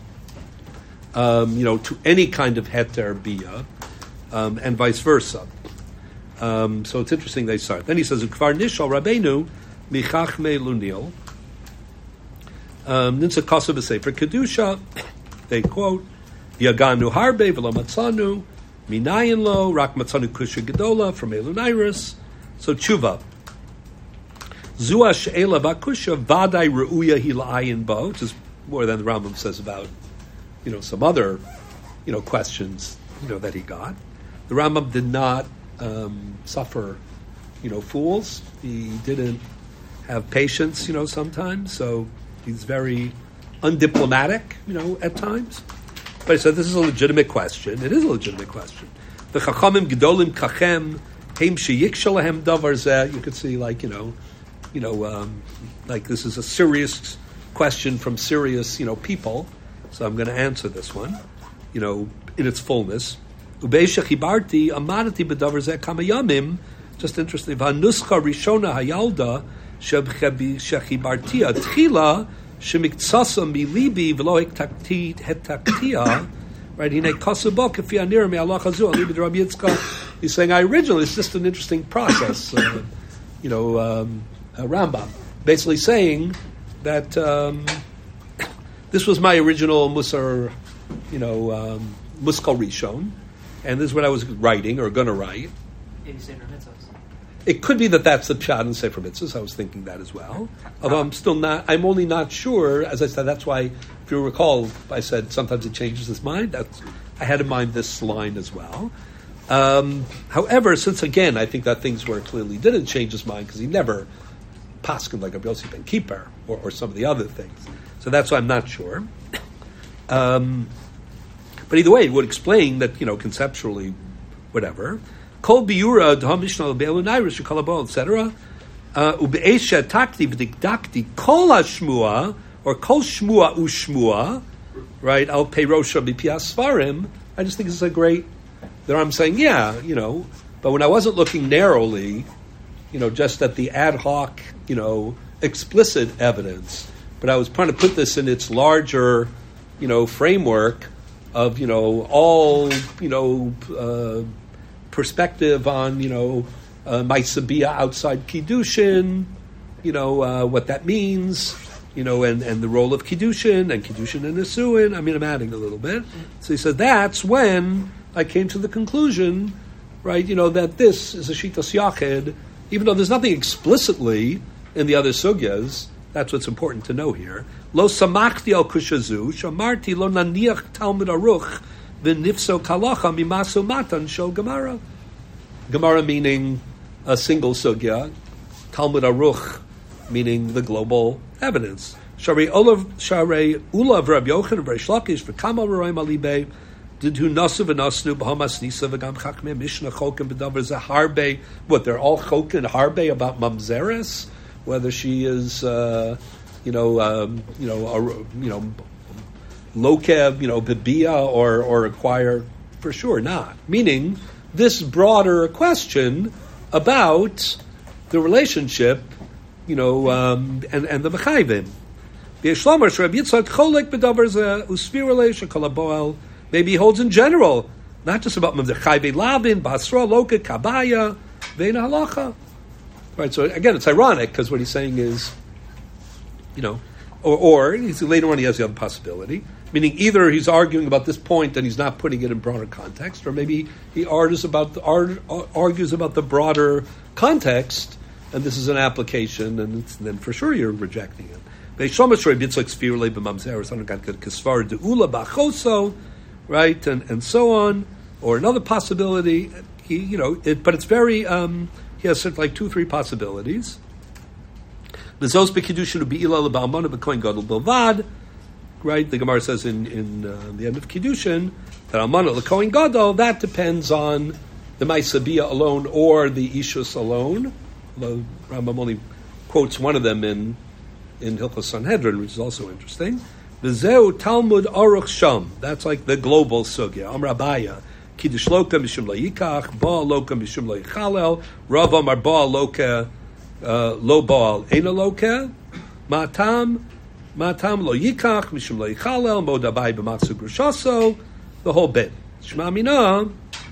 to any kind of heter bia, and vice versa. So it's interesting they start. Then he says, "Kvar nishal Rabbeinu michachmei lunil ninsa kasav b'sefer kedusha." They quote, "Yaganu harbe v'lo matzanu minayin lo rak matzanu kusha gedola from Elunairis." So tshuva. Zua she'ela bakusha vadai reuya hila'ayin bo, which is more than the Rambam says about, some other, questions, that he got. The Rambam did not suffer, fools. He didn't have patience, sometimes. So he's very undiplomatic, at times. But he said this is a legitimate question. It is a legitimate question. The chachamim gedolim kachem heim sheyiksha davar zeh. You could see, like like this is a serious question from serious, people. So I'm going to answer this one, in its fullness. Ubeisha chibarti amanati b'davar zeh kama yamim. Just interesting. V'hanuscha rishona hayalda shechibartia tchila shemiktsasa milibi v'lo hetaktia. Right? Hine kasuba kafi anir me'alach hazu alibi Rabbi Yitzchak. He's saying originally it's just an interesting process. Rambam basically saying that this was my original musar, muskal rishon. And this is what I was writing or going to write. It could be that that's the pshat in Sefer Mitzvahs. I was thinking that as well. Although I'm only not sure. As I said, that's why, if you recall, I said sometimes it changes his mind. I had in mind this line as well. However, since again, I think that things where it clearly didn't change his mind because he never paskined like Rabbi Yossi ben Kippur or some of the other things. So that's why I'm not sure. But either way, it would explain that, conceptually, whatever. Kol biura d'ha mishnah be'elunayrish v'kolabo, etc. Ube'esha takti v'dikdakti kol hashmua, or kol shmua u'shmua, right, al peirosha b'pias svarim. I just think it's a great, that I'm saying, but when I wasn't looking narrowly, just at the ad hoc, explicit evidence, but I was trying to put this in its larger, framework of, all, perspective on, Maisabia outside Kiddushin, what that means, and the role of Kiddushin and Kiddushin and Nisuin. I'm adding a little bit. So he says that's when I came to the conclusion, right, that this is a Shitas Yachid, even though there's nothing explicitly in the other sugyas. That's what's important to know here. Lo samachti al kushazu, shamarti lo naniach Talmud Aruch, v'nifso kalacha mimasu matan shel Gemara. Gemara meaning a single sugya, Talmud Aruch meaning the global evidence. Sharei ulav Rabbi Yochanan v'Reish Lakish v'kamal v'roim alibei did who nasu v'nasnu b'hamas nisa v'gam chakmei mishnah chokim b'davar zaharbe. What, they're all chokin harbe about mamzeres, whether she is lokev, bibia, or acquire, for sure not. Meaning, this broader question about the relationship, and the mechayvim. Maybe he holds in general, not just about chayve lavin, basra, loka, kabaya, veina halacha. Right. So again, it's ironic because what he's saying is, or later on he has the other possibility, meaning either he's arguing about this point and he's not putting it in broader context, or maybe he argues about the broader context, and this is an application, and then for sure you're rejecting it. Right, and so on, or another possibility. But it's very. He has sort of like 2-3 possibilities. Right, the Gemara says in the end of Kiddushin that Almana l'Kohen Gadol, that depends on the Maisabia alone or the Ishus alone. Although Rambam only quotes one of them in Hilchos Sanhedrin, which is also interesting. V'zeu Talmud Aruch Sham. That's like the global sugya. Amar Abaya. Kiddush Loka Mishum Lo Yikach, Baal Loka Mishum Lo Yichalel, Rav Amar Baal Loka, Lo Baal Eina Loka, Matam Lo Yikach, Mishum Lo Yichalel, Mod Abai B'Matsu Grushaso, the whole bit. Shema Mina,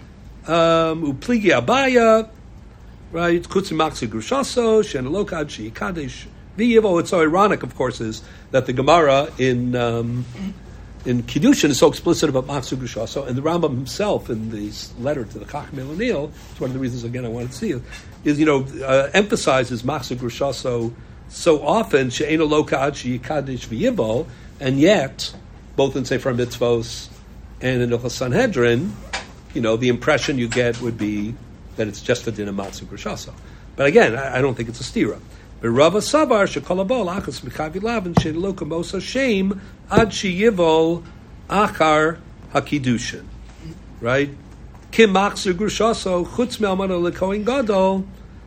Upligi Abaya, right, Kutsi Matsu Grushaso, Shen Loka Ad Shi Kadesh. It's so ironic, of course, is that the Gemara in Kiddushin is so explicit about Matsu Grushaso, and the Rambam himself in this letter to the Chachmei L'Nil, it's one of the reasons again I wanted to see it, is emphasizes Matsu Grushaso so often She'ena Loka Ad She'Yikadesh V'Yivol, and yet both in Sefer Mitzvos and in Hilchos Sanhedrin, the impression you get would be that it's just a din of Matsu Grushaso. But again, I don't think it's a stira. But Rava Savar shekolabol achas mechavi lavin she'loka mosa shame ad sheyivol achar hakidushin, right? Kim machzer grushaso chutz me'almana lekohen gadol,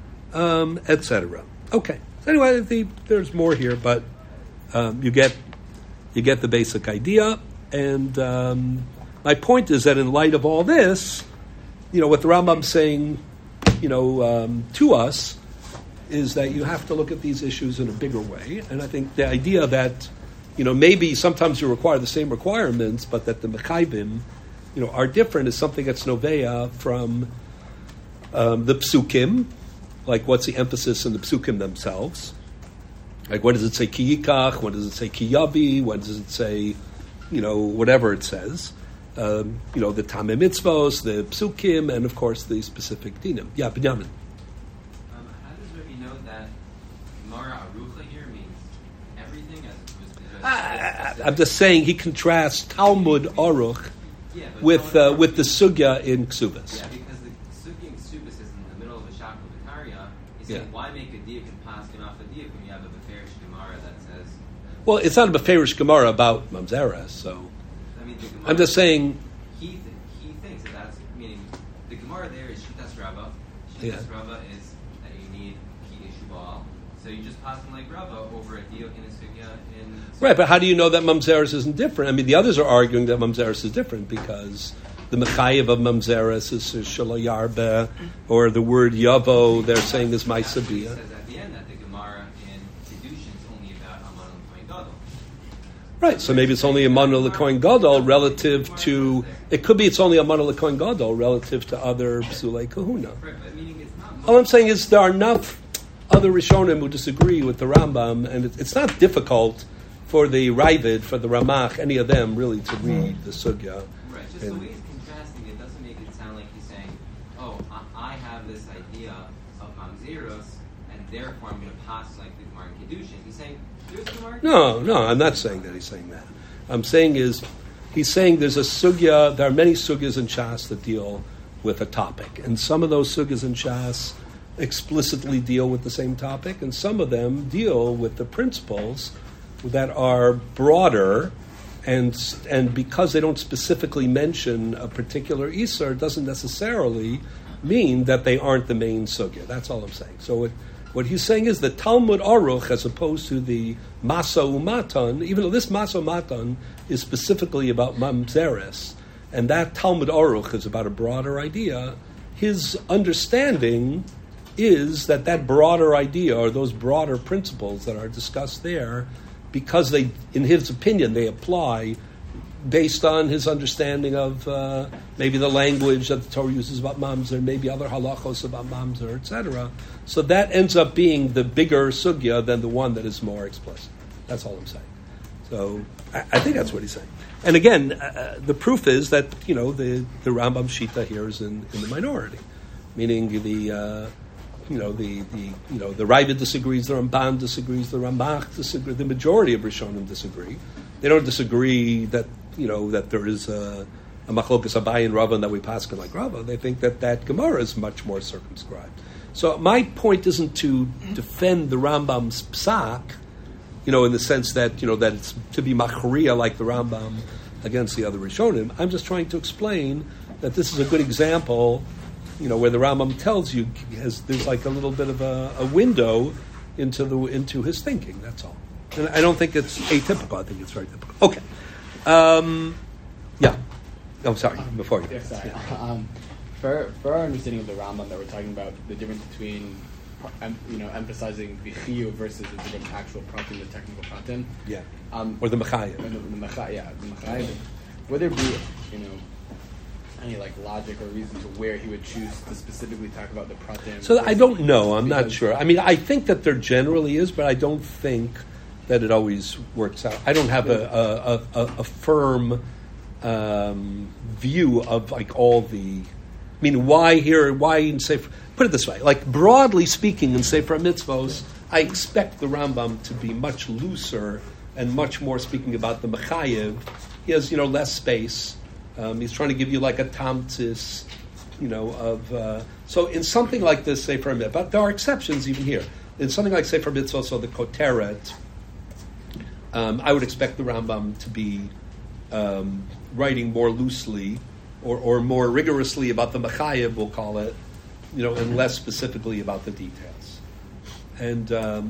etc. Okay. So anyway, there's more here, but you get the basic idea. And my point is that in light of all this, what the Rambam's saying, to us, is that you have to look at these issues in a bigger way. And I think the idea that, maybe sometimes you require the same requirements, but that the mechayvim, are different is something that's novea from the psukim, like what's the emphasis in the psukim themselves. Like what does it say ki yikach, when does it say ki yabi, when does it say, whatever it says. The tamei mitzvos, the psukim, and of course the specific dinim. Yeah, Binyamin. that. I'm just saying he contrasts Talmud Aruch with the sugya in Ksubas. Yeah, because the sugya in Ksubas is in the middle of a shakal v'karya. He's saying, why make a diuk and paskin off a diuk when you have a beferish gemara that says? Well, it's not a beferish gemara about mamzeres, so I mean, the gemara, I'm just saying. He thinks that that's meaning the gemara there is shitas Rava. Shitas Rava is that you need kiddush ball, so you just pass them like Rava over a diuk and a sugya in. Right, but how do you know that mamzeres isn't different? I mean, the others are arguing that mamzeres is different because the mechayev of mamzeres is shalayarbe, or the word yavo they're saying is ma'asabiyah. It says at the end that the gemara in Kiddushin is only about Aman al-Kohen Gadol. Right, so maybe it's only a Aman al-Kohen Gadol relative to. It could be it's only a Aman al-Kohen Gadol relative to other psulei kahuna. Right, but meaning it's not. All I'm saying is there are enough other Rishonim who disagree with the Rambam, and it's not difficult for the Ravid, for the Ramach, any of them really to read the sugya. Right, just the way he's contrasting it doesn't make it sound like he's saying, oh, I have this idea of Mamzeros, and therefore I'm going to pass like the Gemara in Kiddushin. He's saying, there's Gemara. No, I'm not saying that he's saying that. I'm saying he's saying there's a sugya, there are many sugyas in Shas that deal with a topic, and some of those sugyas in Shas explicitly deal with the same topic, and some of them deal with the principles that are broader, and because they don't specifically mention a particular Isser, doesn't necessarily mean that they aren't the main sugya. That's all I'm saying. So what he's saying is that Talmud Aruch, as opposed to the Masa Umatan, even though this Masa Umatan is specifically about Mamzeres, and that Talmud Aruch is about a broader idea, his understanding is that broader idea, or those broader principles that are discussed there, because they, in his opinion, they apply based on his understanding of maybe the language that the Torah uses about mamzer, maybe other halachos about mamzer, etc. So that ends up being the bigger sugya than the one that is more explicit. That's all I'm saying. So I think that's what he's saying. And again, the proof is that the Rambam Shita here is in the minority, meaning the Ravid disagrees, the Ramban disagrees, the Ramach disagrees, the majority of Rishonim disagree. They don't disagree that that there is a machlokas Abaye and Rava and that we paskin like Rava. They think that Gemara is much more circumscribed. So my point isn't to defend the Rambam's psak, in the sense that that it's to be machriya like the Rambam against the other Rishonim. I'm just trying to explain that this is a good example, where the Rambam tells you there's like a little bit of a window into his thinking. That's all. And I don't think it's atypical. I think it's very typical. Okay. Yeah. I'm sorry. Before you. Yeah, sorry. Yeah. For our understanding of the Rambam, that we're talking about the difference between emphasizing the chiyuv versus the different actual pratim, the technical pratim. Yeah. Or the mechayev. The mechayev. Would there be any logic or reason to where he would choose to specifically talk about the pratim? So I don't know. I'm not sure. I mean, I think that there generally is, but I don't think that it always works out. I don't have a firm view of all the. I mean, why in Sefer? Put it this way: broadly speaking, in Sefer Mitzvos, I expect the Rambam to be much looser and much more speaking about the mechayev. He has less space. He's trying to give you a tamtis, of. So in something like this Sefer Mitzvos, but there are exceptions even here. In something like Sefer Mitzvos or the Koteret. I would expect the Rambam to be writing more loosely or more rigorously about the mechayev, we'll call it, and less specifically about the details. And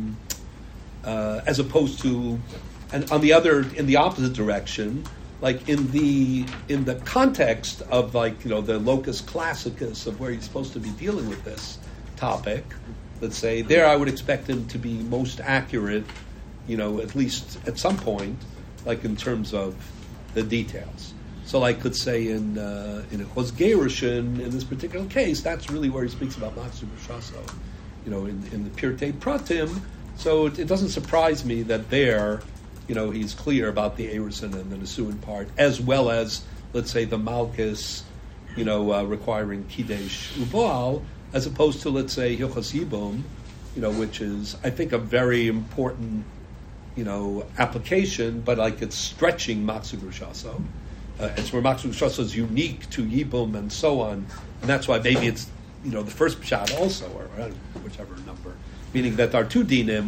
as opposed to, and in the opposite direction, in the context of the locus classicus of where he's supposed to be dealing with this topic, let's say, there I would expect him to be most accurate, at least at some point, in terms of the details. So, let's say in Echos Gerushin, in this particular case, that's really where he speaks about Matsu B'Shaso, in the Pirtei Pratim. So it doesn't surprise me that there, he's clear about the Erusin and the Nesuin part, as well as, let's say, the Malchus, requiring Kidesh Uboal, as opposed to, let's say, Hilchos Yibum, which is, I think, a very important application, but like it's stretching Matsu Grushaso. It's where Matsu Grushaso is unique to Yibum and so on, and that's why maybe it's the first pshat also, or whichever number, meaning that there are two dinim,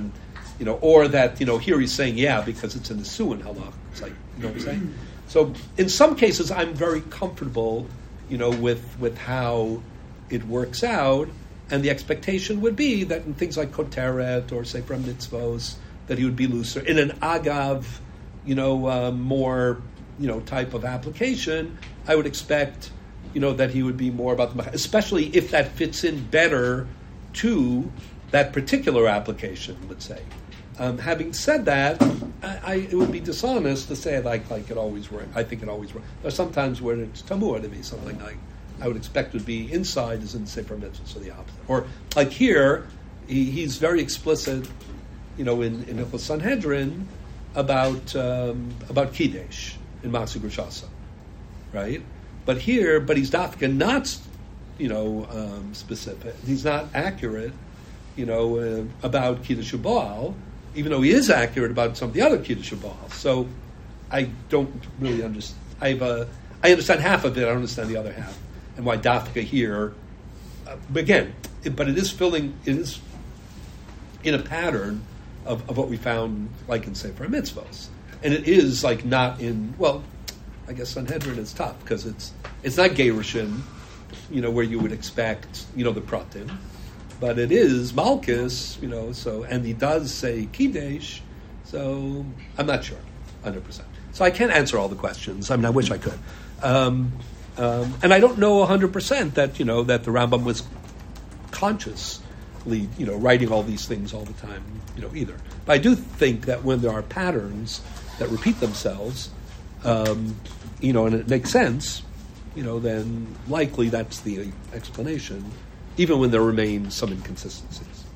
or that here he's saying because it's in the Suin halach. It's like what I'm saying. So in some cases, I'm very comfortable, with how it works out, and the expectation would be that in things like Koteret or Sefer Mitzvos, that he would be looser. In an agav, more, type of application, I would expect, that he would be more about the, especially if that fits in better to that particular application, let's say. Having said that, it would be dishonest to say like it always works. I think it always works. There's sometimes where it's tamua to me, something like I would expect would be inside is in Sefer Mitzvah, so the opposite. Or like here, he's very explicit, in Hilchos Sanhedrin about Kiddush in Matsu Grushaso, right? But he's dafka not, specific. He's not accurate, about Kiddush Baal, even though he is accurate about some of the other Kiddush Baal. So I don't really understand. I understand half of it. I don't understand the other half, and why dafka here. But it is in a pattern of what we found, like in Sefer Mitzvos, and it is like not in. Well, I guess Sanhedrin is tough because it's not Gerushin, where you would expect the pratim, but it is Malchus, So and he does say Kiddush, so I'm not sure, 100%. So I can't answer all the questions. I mean, I wish I could, and I don't know 100% that that the Rambam was consciously writing all these things all the time, either. But I do think that when there are patterns that repeat themselves, and it makes sense, then likely that's the explanation, even when there remain some inconsistencies.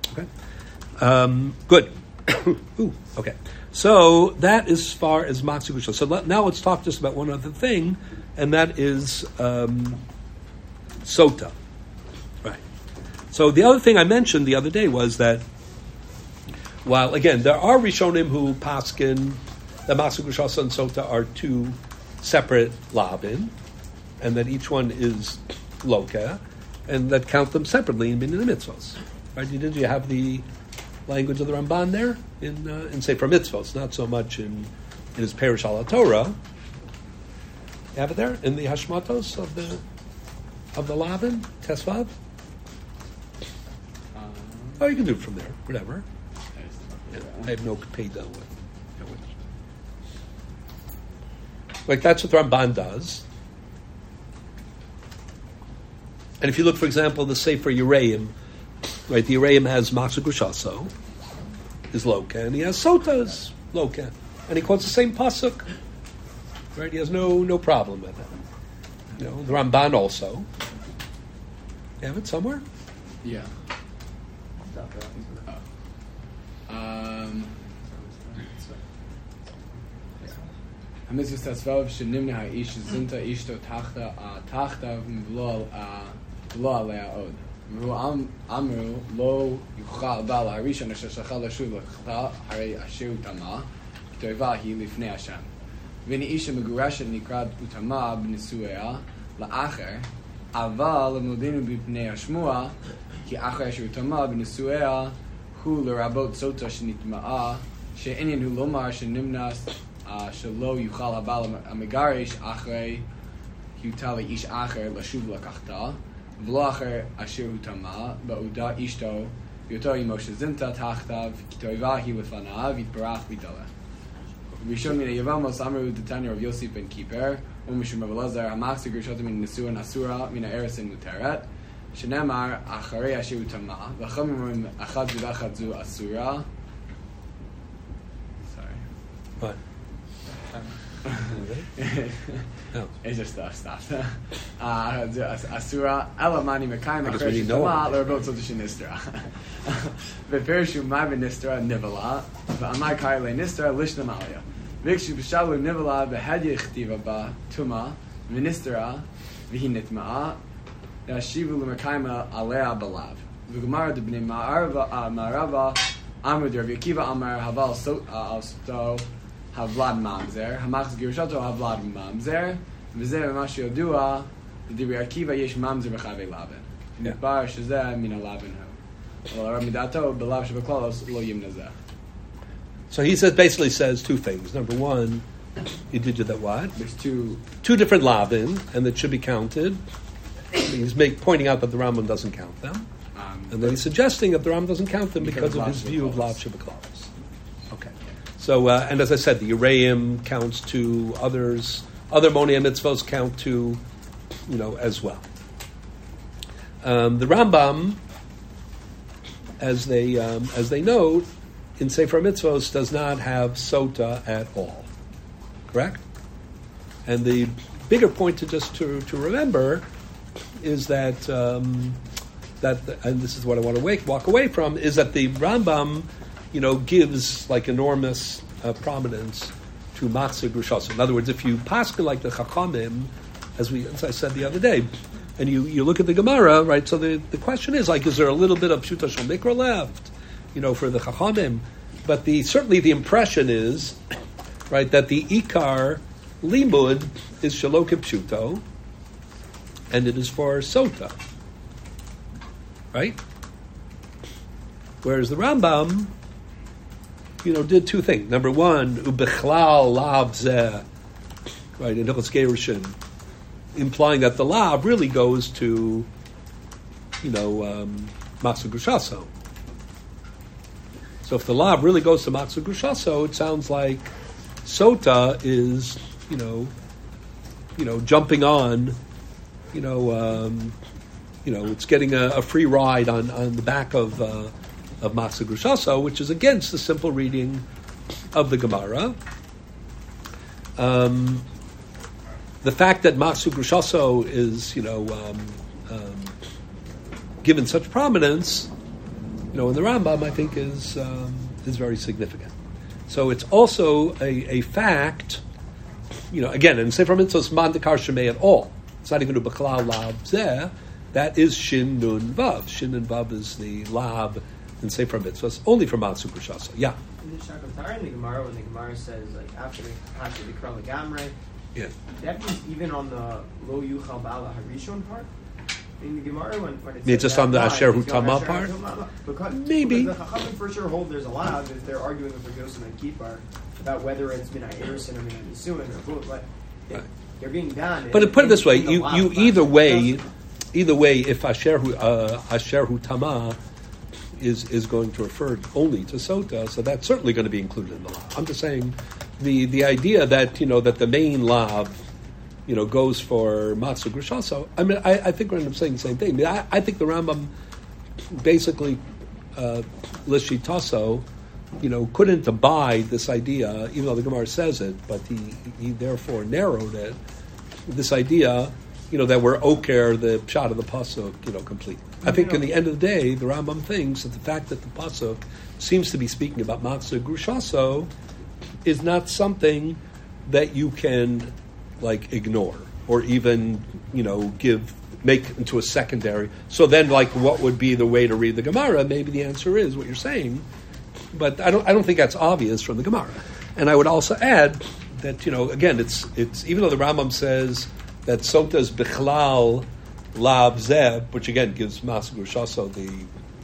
Okay, good. Ooh, okay. So that is as far as Matsu Grushaso. So now let's talk just about one other thing, and that is Sota. Right. So the other thing I mentioned the other day was that while, again, there are Rishonim who paskin that Matsu Grushaso and Sota are two separate labin, and that each one is loka, and that count them separately in Minyan Mitzvos. Right? Did you have the language of the Ramban there in Sefer Mitzvos? Not so much in his Perush al Torah. You have it there in the Hashmatos of the Lavin Tesvav. Oh, you can do it from there, whatever. Yeah, I have no peda with. Like that's what the Ramban does. And if you look, for example, the Sefer Yereim, right? The Yereim has Matsu Grushaso, is Loka, and he has Sota's Loka, and he quotes the same pasuk, right? He has no problem with it. The Ramban also. You have it somewhere? Yeah. המצווה תסבב שנמנה האיש זינתה אשתו תחתיו ולא עליה עוד. אמרו לא יוכל בעל הראשון אשר שכל לשוב לכתה הרי אשר הוא טמא, כתובה היא לפני השם. והנה אישה מגורשת נקראת וטמא בנישואיה לאחר, אבל למודינו בפני השמוע, כי אחר אשר הוא טמא בנישואיה הוא לרבות סוטה שנטמאה, שעניין הוא לומר שנמנס שלא יוכל הבעל המגרש אחרי היותה לאיש אחר לשוב לקחתה, ולא אחר אשר הוא טמא, בעודה אשתו, בהיותו עמו שזינתה תחתיו, כתובה היא לפניו, יתברך ויתעלה. ראשון מן היבמות אמרו דתניא רב יוסי בן קיפר, ומשום רב אלעזר, המחזיק גרושתו מן נשואין אסורה, מן הארץ אין מותרת, שנאמר אחרי אשר הוא טמא, וחכמים אומרים אחת זו ואחת זו אסורה. What? No. It's just stuff. Asura, Elamani Mekayim, Akhresh Tama, Lurabot Sotish Nistra. Veperishu Mai Nistra, Nivala, Amai Kaile Nistra, Lishna Malia. Vikshu Bishalu Nivala, Behadya Chtiva Ba, Tuma, Ministra, Vihinitmaa, Shivu Mekayim, Alea Balav. Vugmara de Bnei Marava, Amr Rabbi Akiva Amar Haval So Havlad Mamzer Hamachs Girushato Havlad Mamzer V'zeh Mash Yodua Rabbi Akiva Yesh Mamzer B'Chavei Lavan. Nidbar Shezeh Mina Lavan Ho. Well, Rabbi Dato B'Lav Shebeklalos Lo Yimna Zeh. So he basically says two things. Number one, he did you that what? There's two different lavin, and that should be counted. He's pointing out that the Rambam doesn't count them. And then he's suggesting that the Rambam doesn't count them because of his view of Lav Shebeklalos. Okay. So, and as I said, the Uraim counts to others. Other Monei Mitzvos count to, as well. The Rambam, as they note, in Sefer Mitzvos does not have sota at all. Correct? And the bigger point to remember is that and this is what I want to walk away from, is that the Rambam, gives like enormous prominence to matzah grushasa. In other words, if you paskin like the Chachamim, as I said the other day, and you look at the Gemara, right? So the question is like, is there a little bit of pshuta shel mikra left, for the Chachamim? But certainly the impression is, right, that the ikar limud is shelo kipshuto, and it is for sota, right? Whereas the Rambam, did two things. Number one, ubechlal lav zeh, right, in Hilchos Gerushin, implying that the lav really goes to, matzah grushaso. So if the lav really goes to matzah grushaso, it sounds like sota is, jumping on, it's getting a free ride on the back of matzah grushaso, which is against the simple reading of the Gemara. The fact that matzah grushaso is, given such prominence, in the Rambam, I think is very significant. So it's also a fact, again, in Sefer Mitzvos man dekar shemei at all. It's not even a b'chlal lav zeh. That is shin nun vav. Shin nun vav is the lav in Sefer Mitzvos only for matzah grushaso. Yeah. In the Shakatar in the Gemara, when the Gemara says like after the Kral Gamre, yeah, that means even on the lo yuchal bala harishon part. In the Gemara, when it says just on the Asher Hu Tama part? Because maybe. The Chachamim for sure hold there's a lav if they're arguing with Yosim and Kipar about whether it's Minai Erison or Minai Nisuin or who, but they're being done. But put it this way, you either way, if Asher Hu Tama is going to refer only to sota, so that's certainly going to be included in the lav. I'm just saying the idea that that the main lav goes for matzah grushaso. I mean, I think we're going to end up saying the same thing. I think the Rambam basically l'shitaso, couldn't abide this idea, even though the Gemara says it, but he therefore narrowed it. This idea, that we're oker the pshat of the pasuk, completely. I think in the end of the day, the Rambam thinks that the fact that the pasuk seems to be speaking about matzah grushaso is not something that you can ignore or even make into a secondary. So then what would be the way to read the Gemara? Maybe the answer is what you're saying, but I don't think that's obvious from the Gemara. And I would also add that again it's even though the Rambam says that sota is bichlal lav zeh, which again gives matzah grushaso the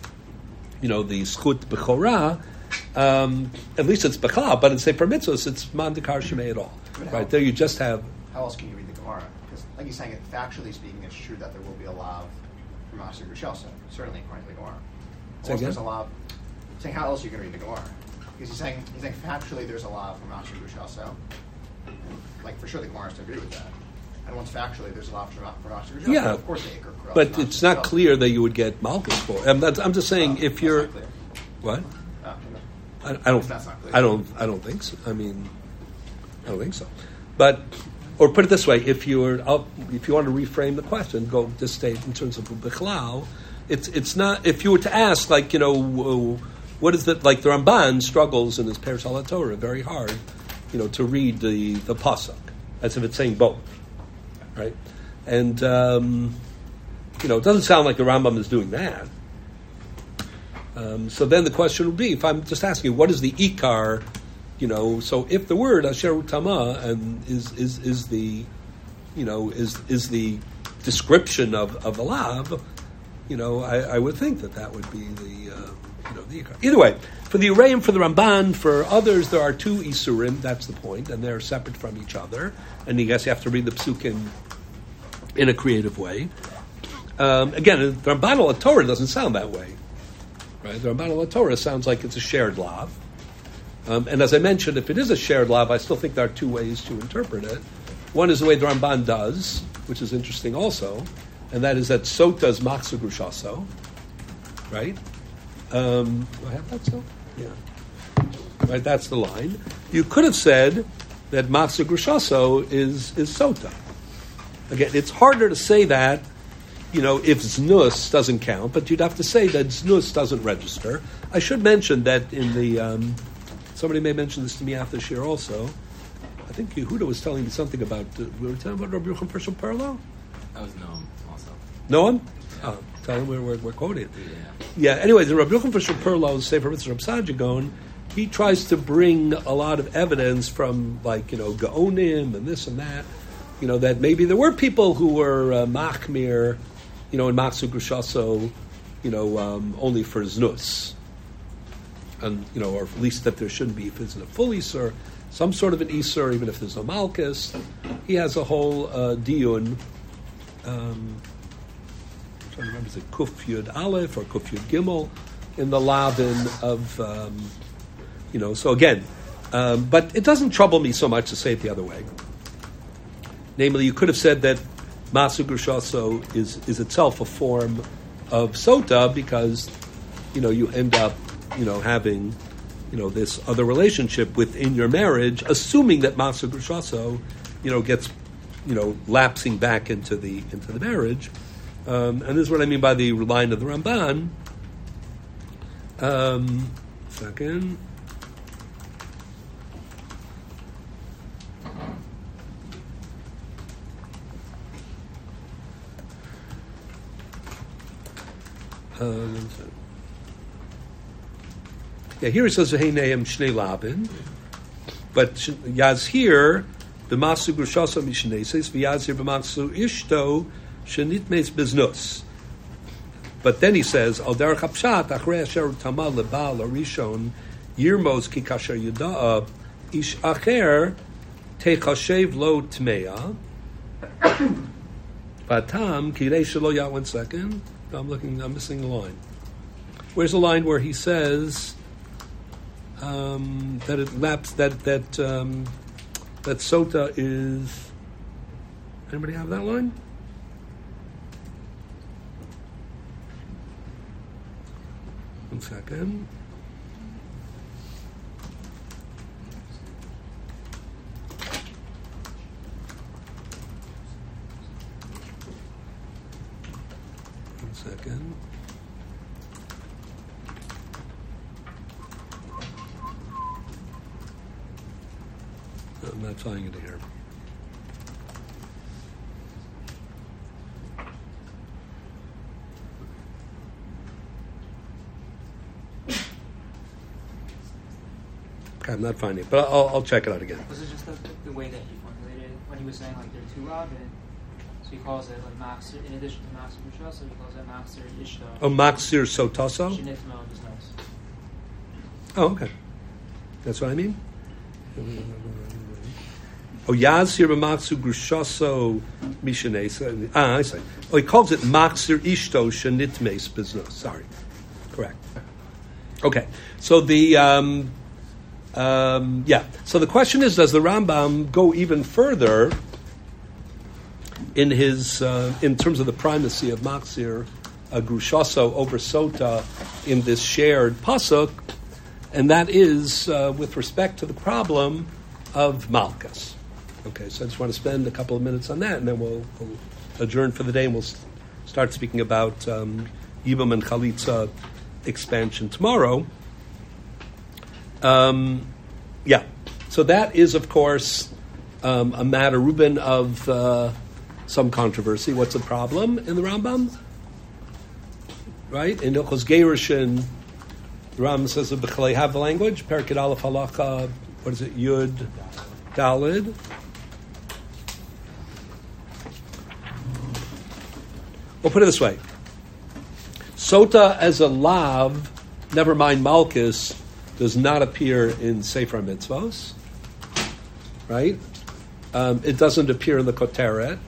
schut bechora. At least it's bichlal, but in Sefer Mitzvos it's man dekar shemei at all. Right there, you just have. How else can you read the Gemara? Because, like he's saying, factually speaking, it's true that there will be a lav from matzah grushaso, certainly according to the Gemara. Unless there's a lav. Saying how else are you going to read the Gemara? Because he's saying factually there's a lav from matzah grushaso. For sure the Gemara has to agree with that. And once factually there's a lav from matzah grushaso, yeah, of course the ikar corrupts. But it's not clear that you would get malchus for. I'm just saying if you're what. I don't think so. I mean, I don't think so. But, or put it this way: if you want to reframe the question, go just state in terms of bichlal. It's not. If you were to ask, what is that? Like the Ramban struggles in his Perush HaTorah very hard, to read the pasuk as if it's saying both, right? And it doesn't sound like the Rambam is doing that. So then the question would be, if I'm just asking you, what is the ikar? So if the word asher utama and is the description of a lav, I would think that would be the ikar. Either way, for the Ureim, for the Ramban, for others, there are two isurim. That's the point, and they're separate from each other. And I guess you have to read the psukim in a creative way. Again, the Ramban al Torah doesn't sound that way, right? The Ramban al Torah sounds like it's a shared lav. And as I mentioned, if it is a shared lav, I still think there are two ways to interpret it. One is the way the Ramban does, which is interesting also, and that is that sota is machzor grushaso, right? Do I have that still? Yeah. Right, that's the line. You could have said that machzor grushaso is sota. Again, it's harder to say that, if znus doesn't count, but you'd have to say that znus doesn't register. I should mention that in the... somebody may mention this to me after Shir also. I think Yehuda was telling me something about... we were telling about Rabbi Yochanan Pershel Perlo? That was Noam also. Noam? Oh, tell him we're quoting. Yeah, anyway, the Rabbi Yochanan Pershel Perlo, Sefer Mitzvah Reb Sajagon, he tries to bring a lot of evidence from, Gaonim and this and that, that maybe there were people who were machmir, in machzor grushaso, only for znus. And, or at least that there shouldn't be, if it's a full Isur, some sort of an Isur, even if there's no Malchus. He has a whole diyun. I'm trying to remember, is it Kuf Yud Aleph or Kuf Yud Gimel in the Lavin of, so again, but it doesn't trouble me so much to say it the other way. Namely, you could have said that Machzor grushaso is itself a form of sota because, you end up having, this other relationship within your marriage, assuming that machzor grushaso, gets, lapsing back into the marriage. And this is what I mean by the line of the Ramban. Second. Here it says V'heineim Shnei Labin, but Yazhir b'machzor grushaso mishneses v'Yazhir b'machzor ishto shenitmes biznus. But then he says Al derech hapshat achrei asher utama lebal arishon yirmos ki kasher yuda'a ish acher techashev lo tmeya v'atam kirei shelo yat. 1 second. I'm missing the line. Where's the line where he says that it laps that sota is? Anybody have that line? One second. Second. I'm not finding it here. Okay, I'm not finding it, but I'll check it out again. Was it just the way that he formulated it when he was saying there are two Rabin? So he calls it machzor, in addition to machzor grushaso, he calls it machzor ishto. Oh, machzor sotaso? Shenitmo is nice. Oh, okay. That's what I mean? Oh, Yazhir b'machzor grushaso mishanesa. I see. Oh, he calls it machzor ishto shenitmes biznus. Sorry. Correct. Okay. So the, So the question is, does the Rambam go even further in his in terms of the primacy of machzor grushaso over sota in this shared pasuk, and that is with respect to the problem of malchus. Okay, so I just want to spend a couple of minutes on that, and then we'll adjourn for the day, and we'll start speaking about Yibam and Chalitza expansion tomorrow. So that is, of course, a matter, Reuben, of some controversy. What's the problem in the Rambam? Right? In Hilchos Gerushin, The Rambam says that B'chalei have the language. Perkid Aleph Halacha, what is it? Yud Dalid. We'll put it this way. Sota as a lav, never mind Malchus, does not appear in Sefer Mitzvos. Right? It doesn't appear in the Koteret.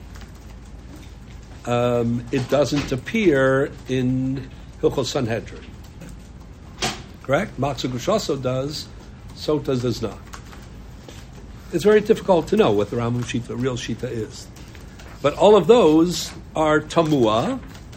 It doesn't appear in Hilchos Sanhedrin. Correct? Matzah Gushaso does, Sota does not. It's very difficult to know what the Rambam Shita, the real Shita is. But all of those are Tamua.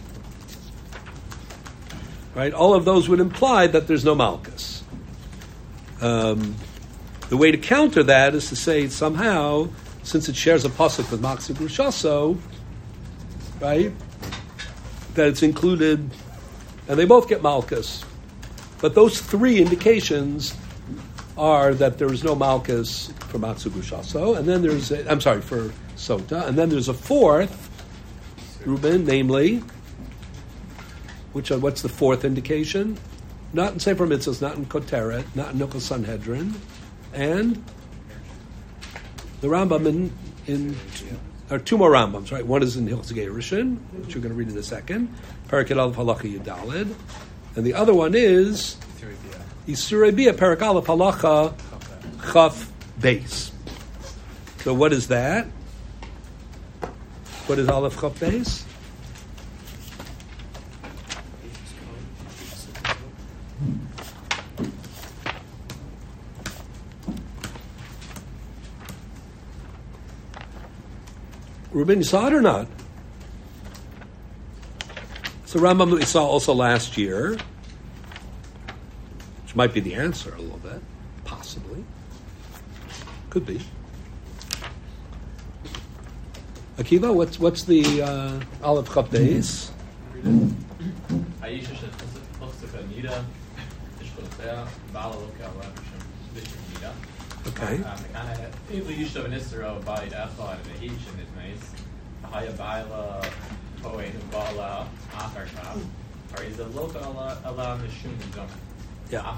Right? All of those would imply that there's no Malchus. The way to counter that is to say somehow, since it shares a pasuk with Matzah Gushaso, right, that it's included, and they both get Malchus. But those three indications are that there is no Malchus for Matzah Gushaso, and then there's for Sota, and then there's a fourth, Reuben, namely, what's the fourth indication? Not in Sefer Mitzvahs, not in Koteret, not in Hilchos Sanhedrin, and the Rambam or two more Rambams, right? One is in Hilchos Gerushin, which we're going to read in a second, Perek Aleph Halacha Yudalid, and the other one is Isurei Bia Perek Aleph Halacha Chaf Beis. So what is that? What is Aleph Chaf Beis? Reuben, you saw it or not? It's the Rambam that we saw also last year, which might be the answer a little bit, possibly. Could be. Akiva, what's the Aleph Chaf Beis? Okay. Yeah.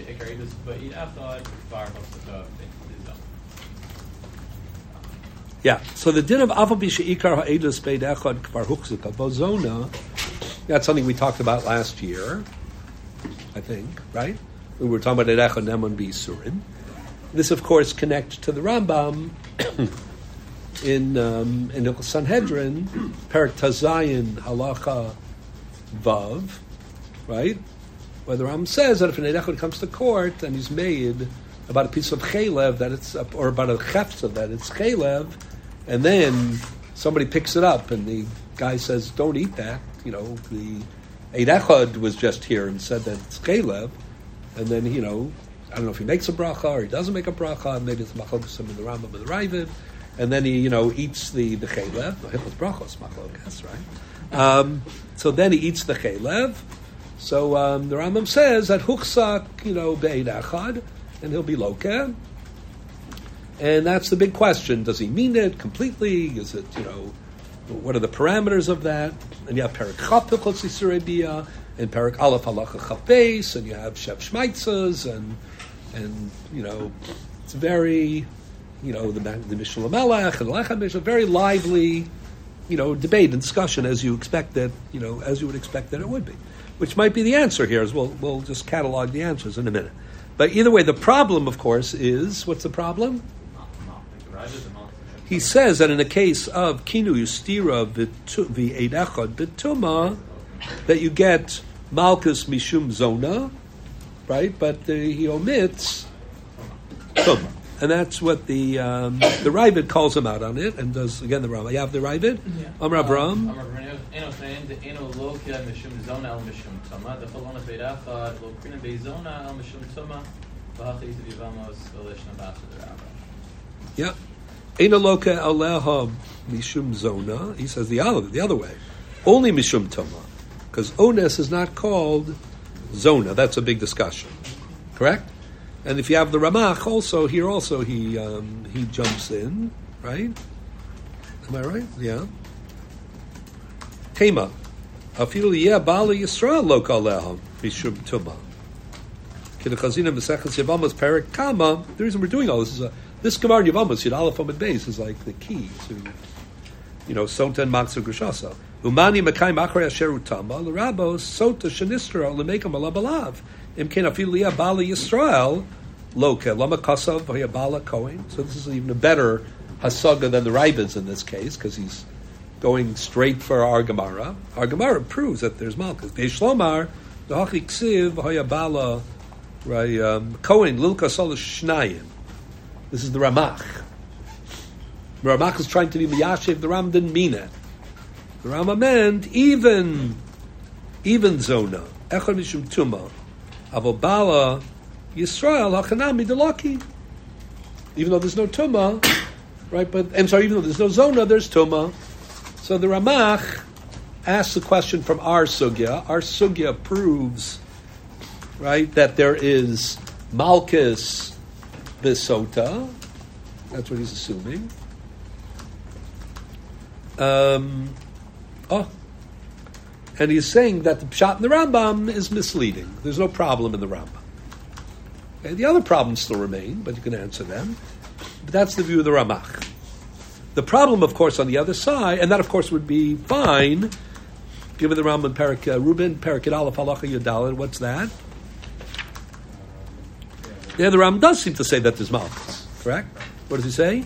Yeah. So the din of Afal B'Sheikar Ha'edus Beid Echad Kvar Huchzika Bozona, that's something we talked about last year, I think, right? We were talking about Echad Neman B'Yisurim. This, of course, connects to the Rambam in Hilchos Sanhedrin, Perek Tazayin Halacha Vav, right? Where the Rambam says that if an Echad comes to court and he's made about a piece of chaylev that it's, or about a chefza that it's chaylev, and then somebody picks it up and the guy says, "Don't eat that." You know, the Eid Echad was just here and said that it's chaylev, and then I don't know if he makes a bracha or he doesn't make a bracha. Maybe it's machlokas in the Rambam and the Ravid, and then he eats the chaylev. Hilchos brachos machlokas, right? So then he eats the chaylev. So the Rambam says that huchsak be'eid echad, and he'll be lokeh. And that's the big question: does he mean it completely? Is it what are the parameters of that? And you have Perek Chaf Hilchos Isurei Bia, and Perek Aleph Halacha Chaf Beis, and you have Shev Shmaitzas, and it's very, the Mishnah Lamelech and the Lechem Mishnah, very lively, debate and discussion as you expect that, as you would expect that it would be, which might be the answer here. As we'll just catalog the answers in a minute. But either way, the problem, of course, is what's the problem? He says that in the case of Kinu Yustira V'Eid Echad B'Tuma, that you get Malchus Mishum Zona, right? But he omits Tuma. And that's what the Ravid calls him out on it, and does, again, the Rambam. You have the Ravid? Yeah. Amar Abraham. Yeah. Eina loka aleha mishum zona. He says the other way. Only mishum tuma. Because ones is not called zona. That's a big discussion. Correct? And if you have the Ramach also, here also he jumps in, right? Am I right? Yeah. Tema. Afilu yeh bala Yisrael loka aleha mishum tuma. Kidachazina Meseches Yevamos Perek Kama. The reason we're doing all this is this Gemara in Yevamos Yud Aleph Amud Beis is like the key to Sota and Matzah Grushasa. Umani Mekai Machrei Asher Utama L'Rabos Sota Shenistra L'Meikam Alabalav Imken Afilia Bala Yisrael Loke Lama Kasav Vayabala Kohen. So this is even a better hasaga than the Rabbis in this case because he's going straight for our Gemara. Our Gemara proves that there's Malchus. Beishlomar V'Hachi Ksiv Vayabala Kohen Lilka Sol Shnayim. This is the Ramach. The Ramach is trying to be Miyashiv. The Ram didn't mean it. The Rama meant even Zona Echad Mishum Tuma Avobala Yisrael Hachanami Delaki. Even though there's no Tuma, right? But I'm sorry, even though there's no Zona, there's Tuma. So the Ramach asks the question from our sugya. Our sugya proves, right, that there is Malchus Besota. That's what he's assuming. And he's saying that the Pshat in the Rambam is misleading. There's no problem in the Rambam. Okay, the other problems still remain, but you can answer them. But that's the view of the Ramach. The problem, of course, on the other side, and that, of course, would be fine, given the Rambam Perik Reuben, Perik Aleph Halacha Yudalid. What's that? Yeah, the Rambam does seem to say that there's Malchus, correct? What does he say?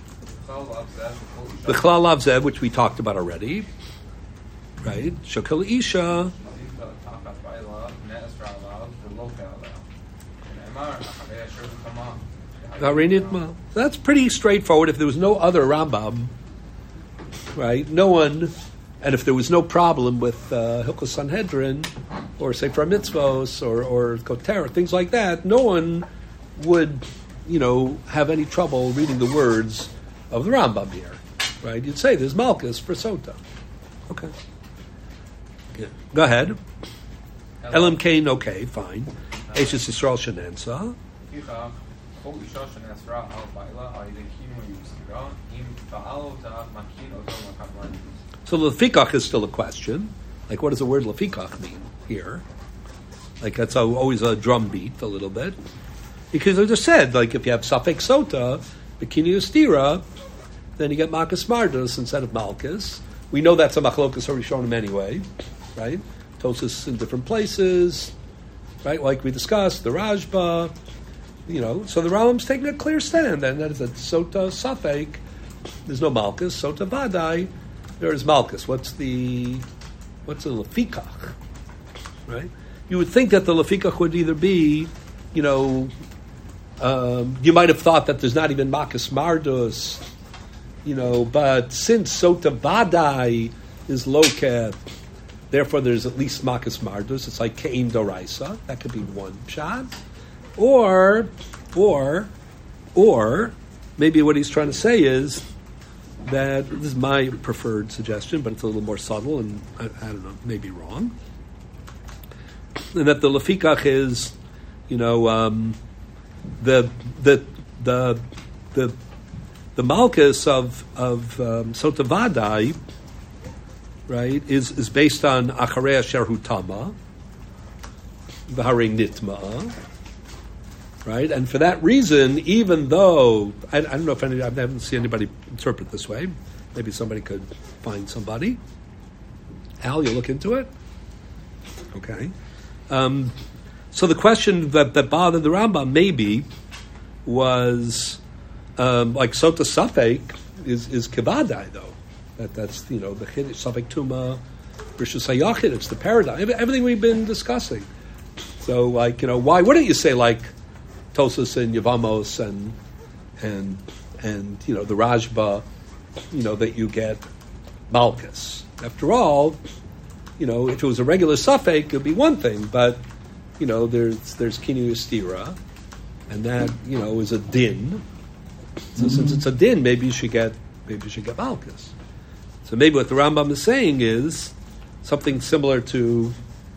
The Chlal Lav Zeh, which we talked about already, right? Shakal Isha. That's pretty straightforward. If there was no other Rambam, right? No one, and if there was no problem with Hilchos Sanhedrin or Sefer Mitzvos or Koter, things like that, no one would, have any trouble reading the words of the Rambam here, right? You'd say there's Malchus for Sota. Okay. Yeah. Go ahead. Elam Kain, okay, fine. Eishes Yisrael Shenensa. So lefikach is still a question. Like, what does the word lefikach mean here? Like, that's always a drum beat a little bit. Because I just said, like, if you have Safek Sota, Bikini Ustira, then you get Malchus Mardus instead of Malchus. We know that's a Machlokas Harishonim anyway, right? Tosis in different places, right? Like we discussed, the Rajba, so the Rambam's taking a clear stand, and that is that Sota Safek, there's no Malchus. Sota Vadai, there is Malchus. What's the Lefikach, right? You would think that the Lefikach would either be, you might have thought that there's not even Malchus Mardus, but since Sota Vadai is Loket, therefore there's at least Malchus Mardus. It's like Kein Doraisa. That could be one shot. Or maybe what he's trying to say is that, this is my preferred suggestion, but it's a little more subtle, and I don't know, maybe wrong, and that the Lefikach is, the Malchus of Sota Vadai, right, is based on Acharei Asher Hutama, V'harei Nitma, right, and for that reason, even though I don't know if I haven't seen anybody interpret this way, maybe somebody could find somebody. Al, you'll look into it. Okay. So the question that bothered the Rambam maybe was like Sota Safek is Kivadai though. That's the Chiddush Safek Tuma, Rishus HaYachid. It's the paradigm. Everything we've been discussing. So why wouldn't you say like Tosas and Yevamos and the Rajba, that you get Malchus. After all, if it was a regular Safek, it would be one thing, but there's Kinu Ustira, and that is a din. So since it's a din, maybe you should get Malchus. So maybe what the Rambam is saying is something similar to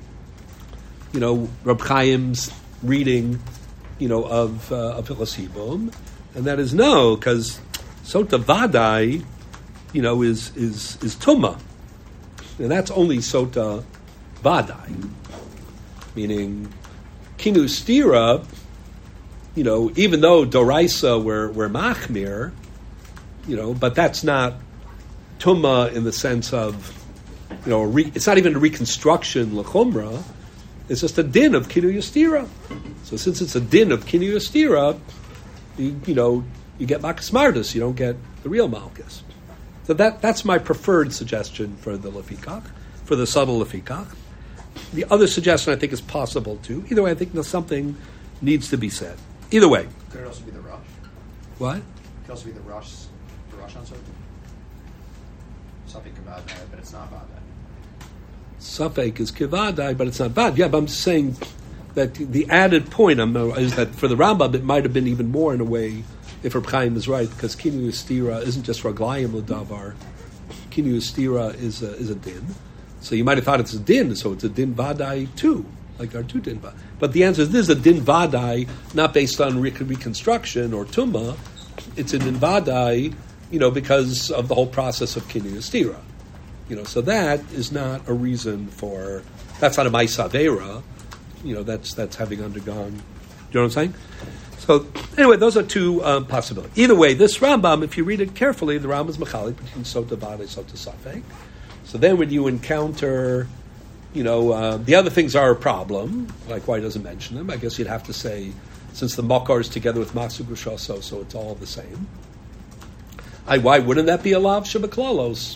Reb Chaim's reading of Hilchos Yibum, and that is no, because Sota Vadai, is Tuma, and that's only Sota Vadai, meaning, Kinu Stira, even though Doraisa were Machmir, but that's not Tumma in the sense of, it's not even a reconstruction L'chumra, it's just a din of Kinu Yastira. So since it's a din of Kinu Yastira, you get Malchus Mardus, you don't get the real Malchus. So that's my preferred suggestion for the Lefikach, for the subtle Lefikach. The other suggestion I think is possible too. Either way, I think something needs to be said. Either way. Could it also be the Rosh? What? It could also be the Rosh on Sota. Something about that, but it's not about that. Safek is kivadai, but it's not bad. Yeah, but I'm saying that the added point is that for the Rambam it might have been even more in a way, if Reb Chaim is right, because Kinu Yastira isn't just Raglayim L'davar. Kinu Yastira is a din. So you might have thought it's a din, so it's a din vadai too, like there are two din vadai. But the answer is this is a din vadai, not based on reconstruction or tumma. It's a din vadai, because of the whole process of Kinu Yastira. So that is not a reason for, that's not a Maisa Avera, that's having undergone, do you know what I'm saying? So anyway, those are two possibilities. Either way, this Rambam, if you read it carefully, the Rambam is machalik between Sota Vadai and Sota Safek. So then when you encounter, the other things are a problem, like why he doesn't mention them, I guess you'd have to say, since the Makar is together with Matsu Grushoso, so it's all the same. Why wouldn't that be a Lav Shabaklalos?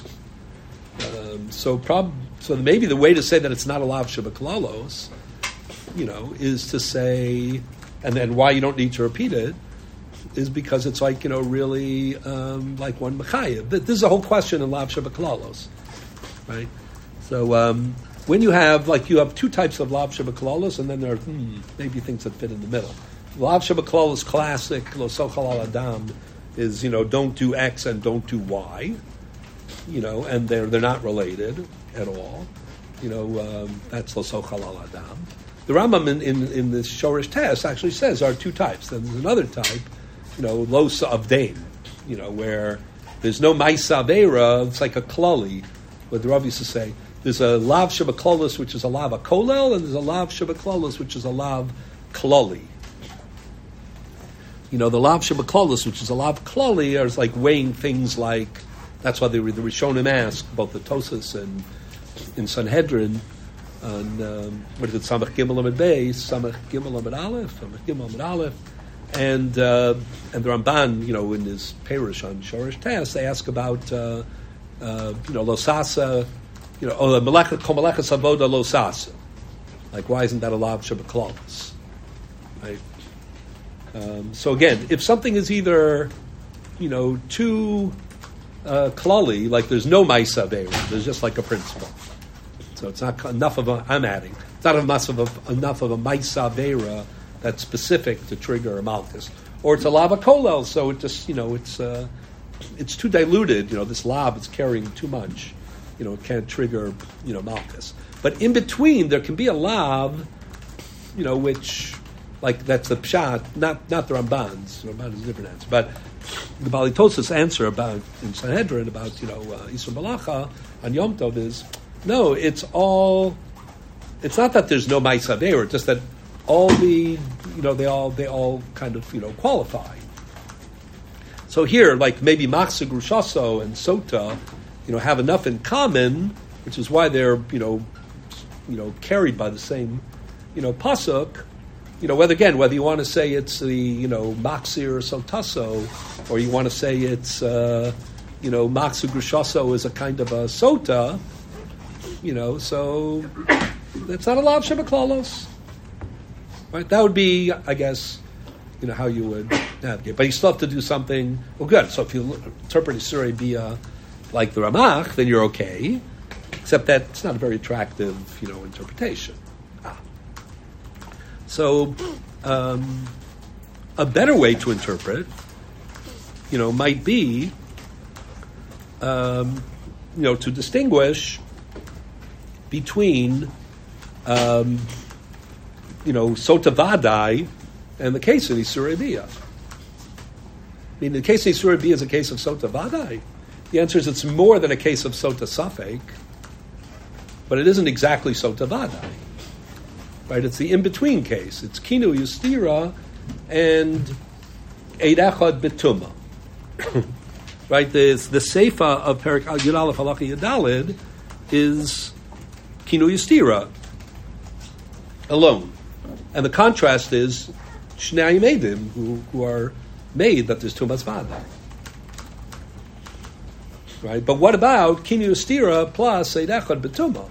So maybe the way to say that it's not a Lav Shabaklalos, is to say, and then why you don't need to repeat it, is because it's like, really like one Mechayev. This is a whole question in Lav Shabaklalos. Right, so when you have two types of Lav Shabaklalos, and then there are maybe things that fit in the middle. Lav Shabaklalos classic Lo Sochal Al Adam is don't do X and don't do Y, and they're not related at all. That's Lo Sochal Al Adam. The Rambam in this Shorish test actually says there are two types. Then there's another type, Lo Sa'avdein, where there's no Maisa Avera. It's like a klali. What the Rav used to say, there's a lav shabaklalos, which is a lav akolel, and there's a lav shabaklalos, which is a lav klali. The lav shabaklalos, which is a lav klali, is like weighing things like, that's why the Rishonim ask, both the Tosas and in Sanhedrin, and what is it, Samach Gimel Amid Beis, Samach Gimel Amid Aleph, Samach Gimel Amid Aleph, and the Ramban, in his Perush on Shorish Test, they ask about Losasa, the Melechas Avoda Losasa. Like, why isn't that a Lav Shabaklalos? Right? So again, if something is either, too klali, like there's no Maisa Avera, there's just like a principle. So it's not enough of a, I'm adding, it's not enough of a Maisa Avera that's specific to trigger a Malchus. Or it's a Lava Kolel, so it just, it's too diluted, this lab is carrying too much, it can't trigger, Malchus. But in between, there can be a lab, which, like, that's the pshat, not the Ramban's. Ramban is a different answer. But the Bali Tosas answer about, in Sanhedrin, about, Isra Malacha on Yom Tov is, no, it's not that there's no Ma'isa Avera, it's just that all the, they all kind of, qualify. So here, like maybe Machsa Grushaso and Sota, have enough in common, which is why they're, carried by the same, pasuk. Whether you want to say it's the, Maxir or Sotaso, or you want to say it's, Machsa Grushaso is a kind of a Sota, so it's not a Lav Shabaklalos. Right? That would be, I guess, how you would navigate. But you still have to do something, well, good. So if you interpret Surah Bia like the Ramach, then you're okay, except that it's not a very attractive, interpretation. So a better way to interpret, might be, to distinguish between, Sota Vadai and the case of Isurei Bia. The case of Isurei Bia is a case of Sota Vadai. The answer is it's more than a case of Sota Safek, but it isn't exactly Sota Vadai. right? It's the in-between case. It's kinu yustira and eid echad betuma. Right? The seifa of Perik Yud Aleph Halacha Yudalid is kinu yustira alone, and the contrast is shnei medim who are made that there's tumas vada. Right? But what about kinu yustira plus eid echad betuma?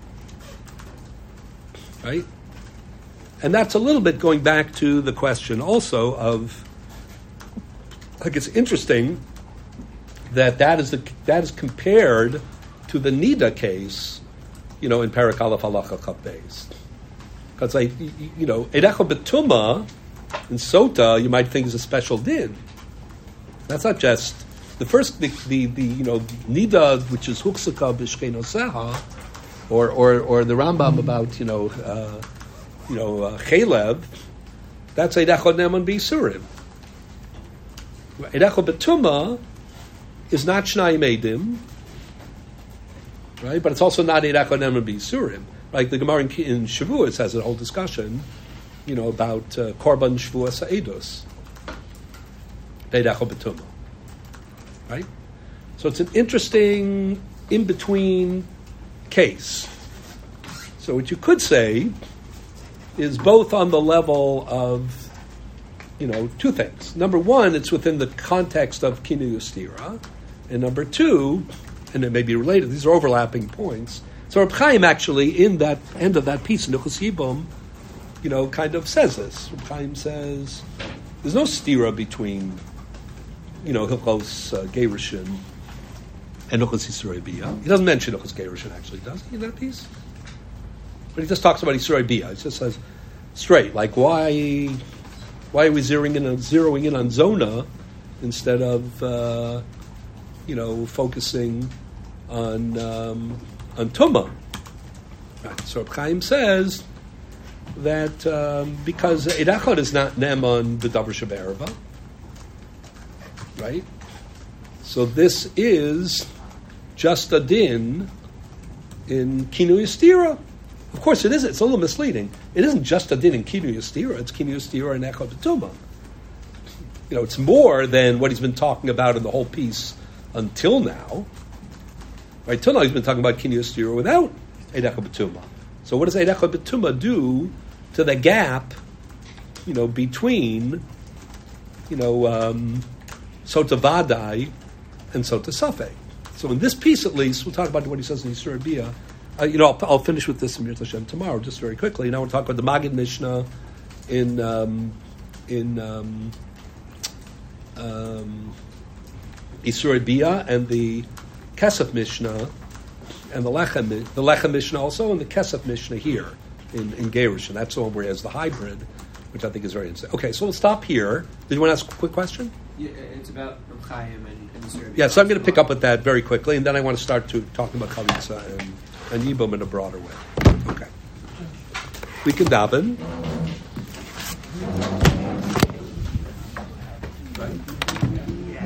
Right? And that's a little bit going back to the question also of, I think it's interesting that is compared to the Nida case, in Perek Aleph Halacha Chaf Beis. Because, Eid Echad Betuma in Sota, you might think is a special din. That's not just the first, the Nida, which is Huksaka B'Shkenoseha, or the Rambam about Chelev, that's Eid Echad Neman B'Yisurim. Eid Echad Betuma is not Shnai Medim, right? But it's also not Eid Echad Neman B'Yisurim. Like the Gemara in Shavuos has a whole discussion, about Korban Shavuos Ha'edus, Eid Echad Betuma, right? So it's an interesting in-between case. So what you could say is both on the level of, two things. Number one, it's within the context of Kinu Yustira. And number two, and it may be related, these are overlapping points. So Reb Chaim actually, in that end of that piece, in Hilchos Yibum, kind of says this. Reb Chaim says, there's no stira between, Hilchos Gerushin and Hilchos Yisroi Biyah. He doesn't mention Hilchos Gerushin, actually, does he, in that piece? But he just talks about Yisroi Biyah. He just says, straight, like, why are we zeroing in on Zona instead of, focusing on Tumah? Right. So Reb Chaim says that because Eid Echad is not Ne'eman B'Davar Shebe'erva, right? So this is just a din in Kinu Yustira. Of course it is. It's a little misleading. It isn't just a din in Kinu Yustira. It's Kinu Yustira and Echad B'Tumah. It's more than what he's been talking about in the whole piece until now. Right? Till now he's been talking about Kinu Yustira without Eid Echad B'Tumah. So what does Eid Echad B'Tumah do to the gap, between, Sota Vadai and Sota Safek? So in this piece, at least, we'll talk about what he says in Yisur Biyah. I'll finish with this in Mir Hashem tomorrow, just very quickly. Now we'll talk about the Magid Mishnah in Yisur Biyah and the Kesef Mishnah and the Lechem Mishnah also, and the Kesef Mishnah here in Gerush, and that's the one where he has the hybrid, which I think is very interesting. Okay, so we'll stop here. Did you want to ask a quick question? Yeah, it's about Reb Chaim and Yisur Biyah. Yeah, so I'm going to pick up with that very quickly, and then I want to start talking about Chalitza and Yibum in a broader way. Okay. We can daven.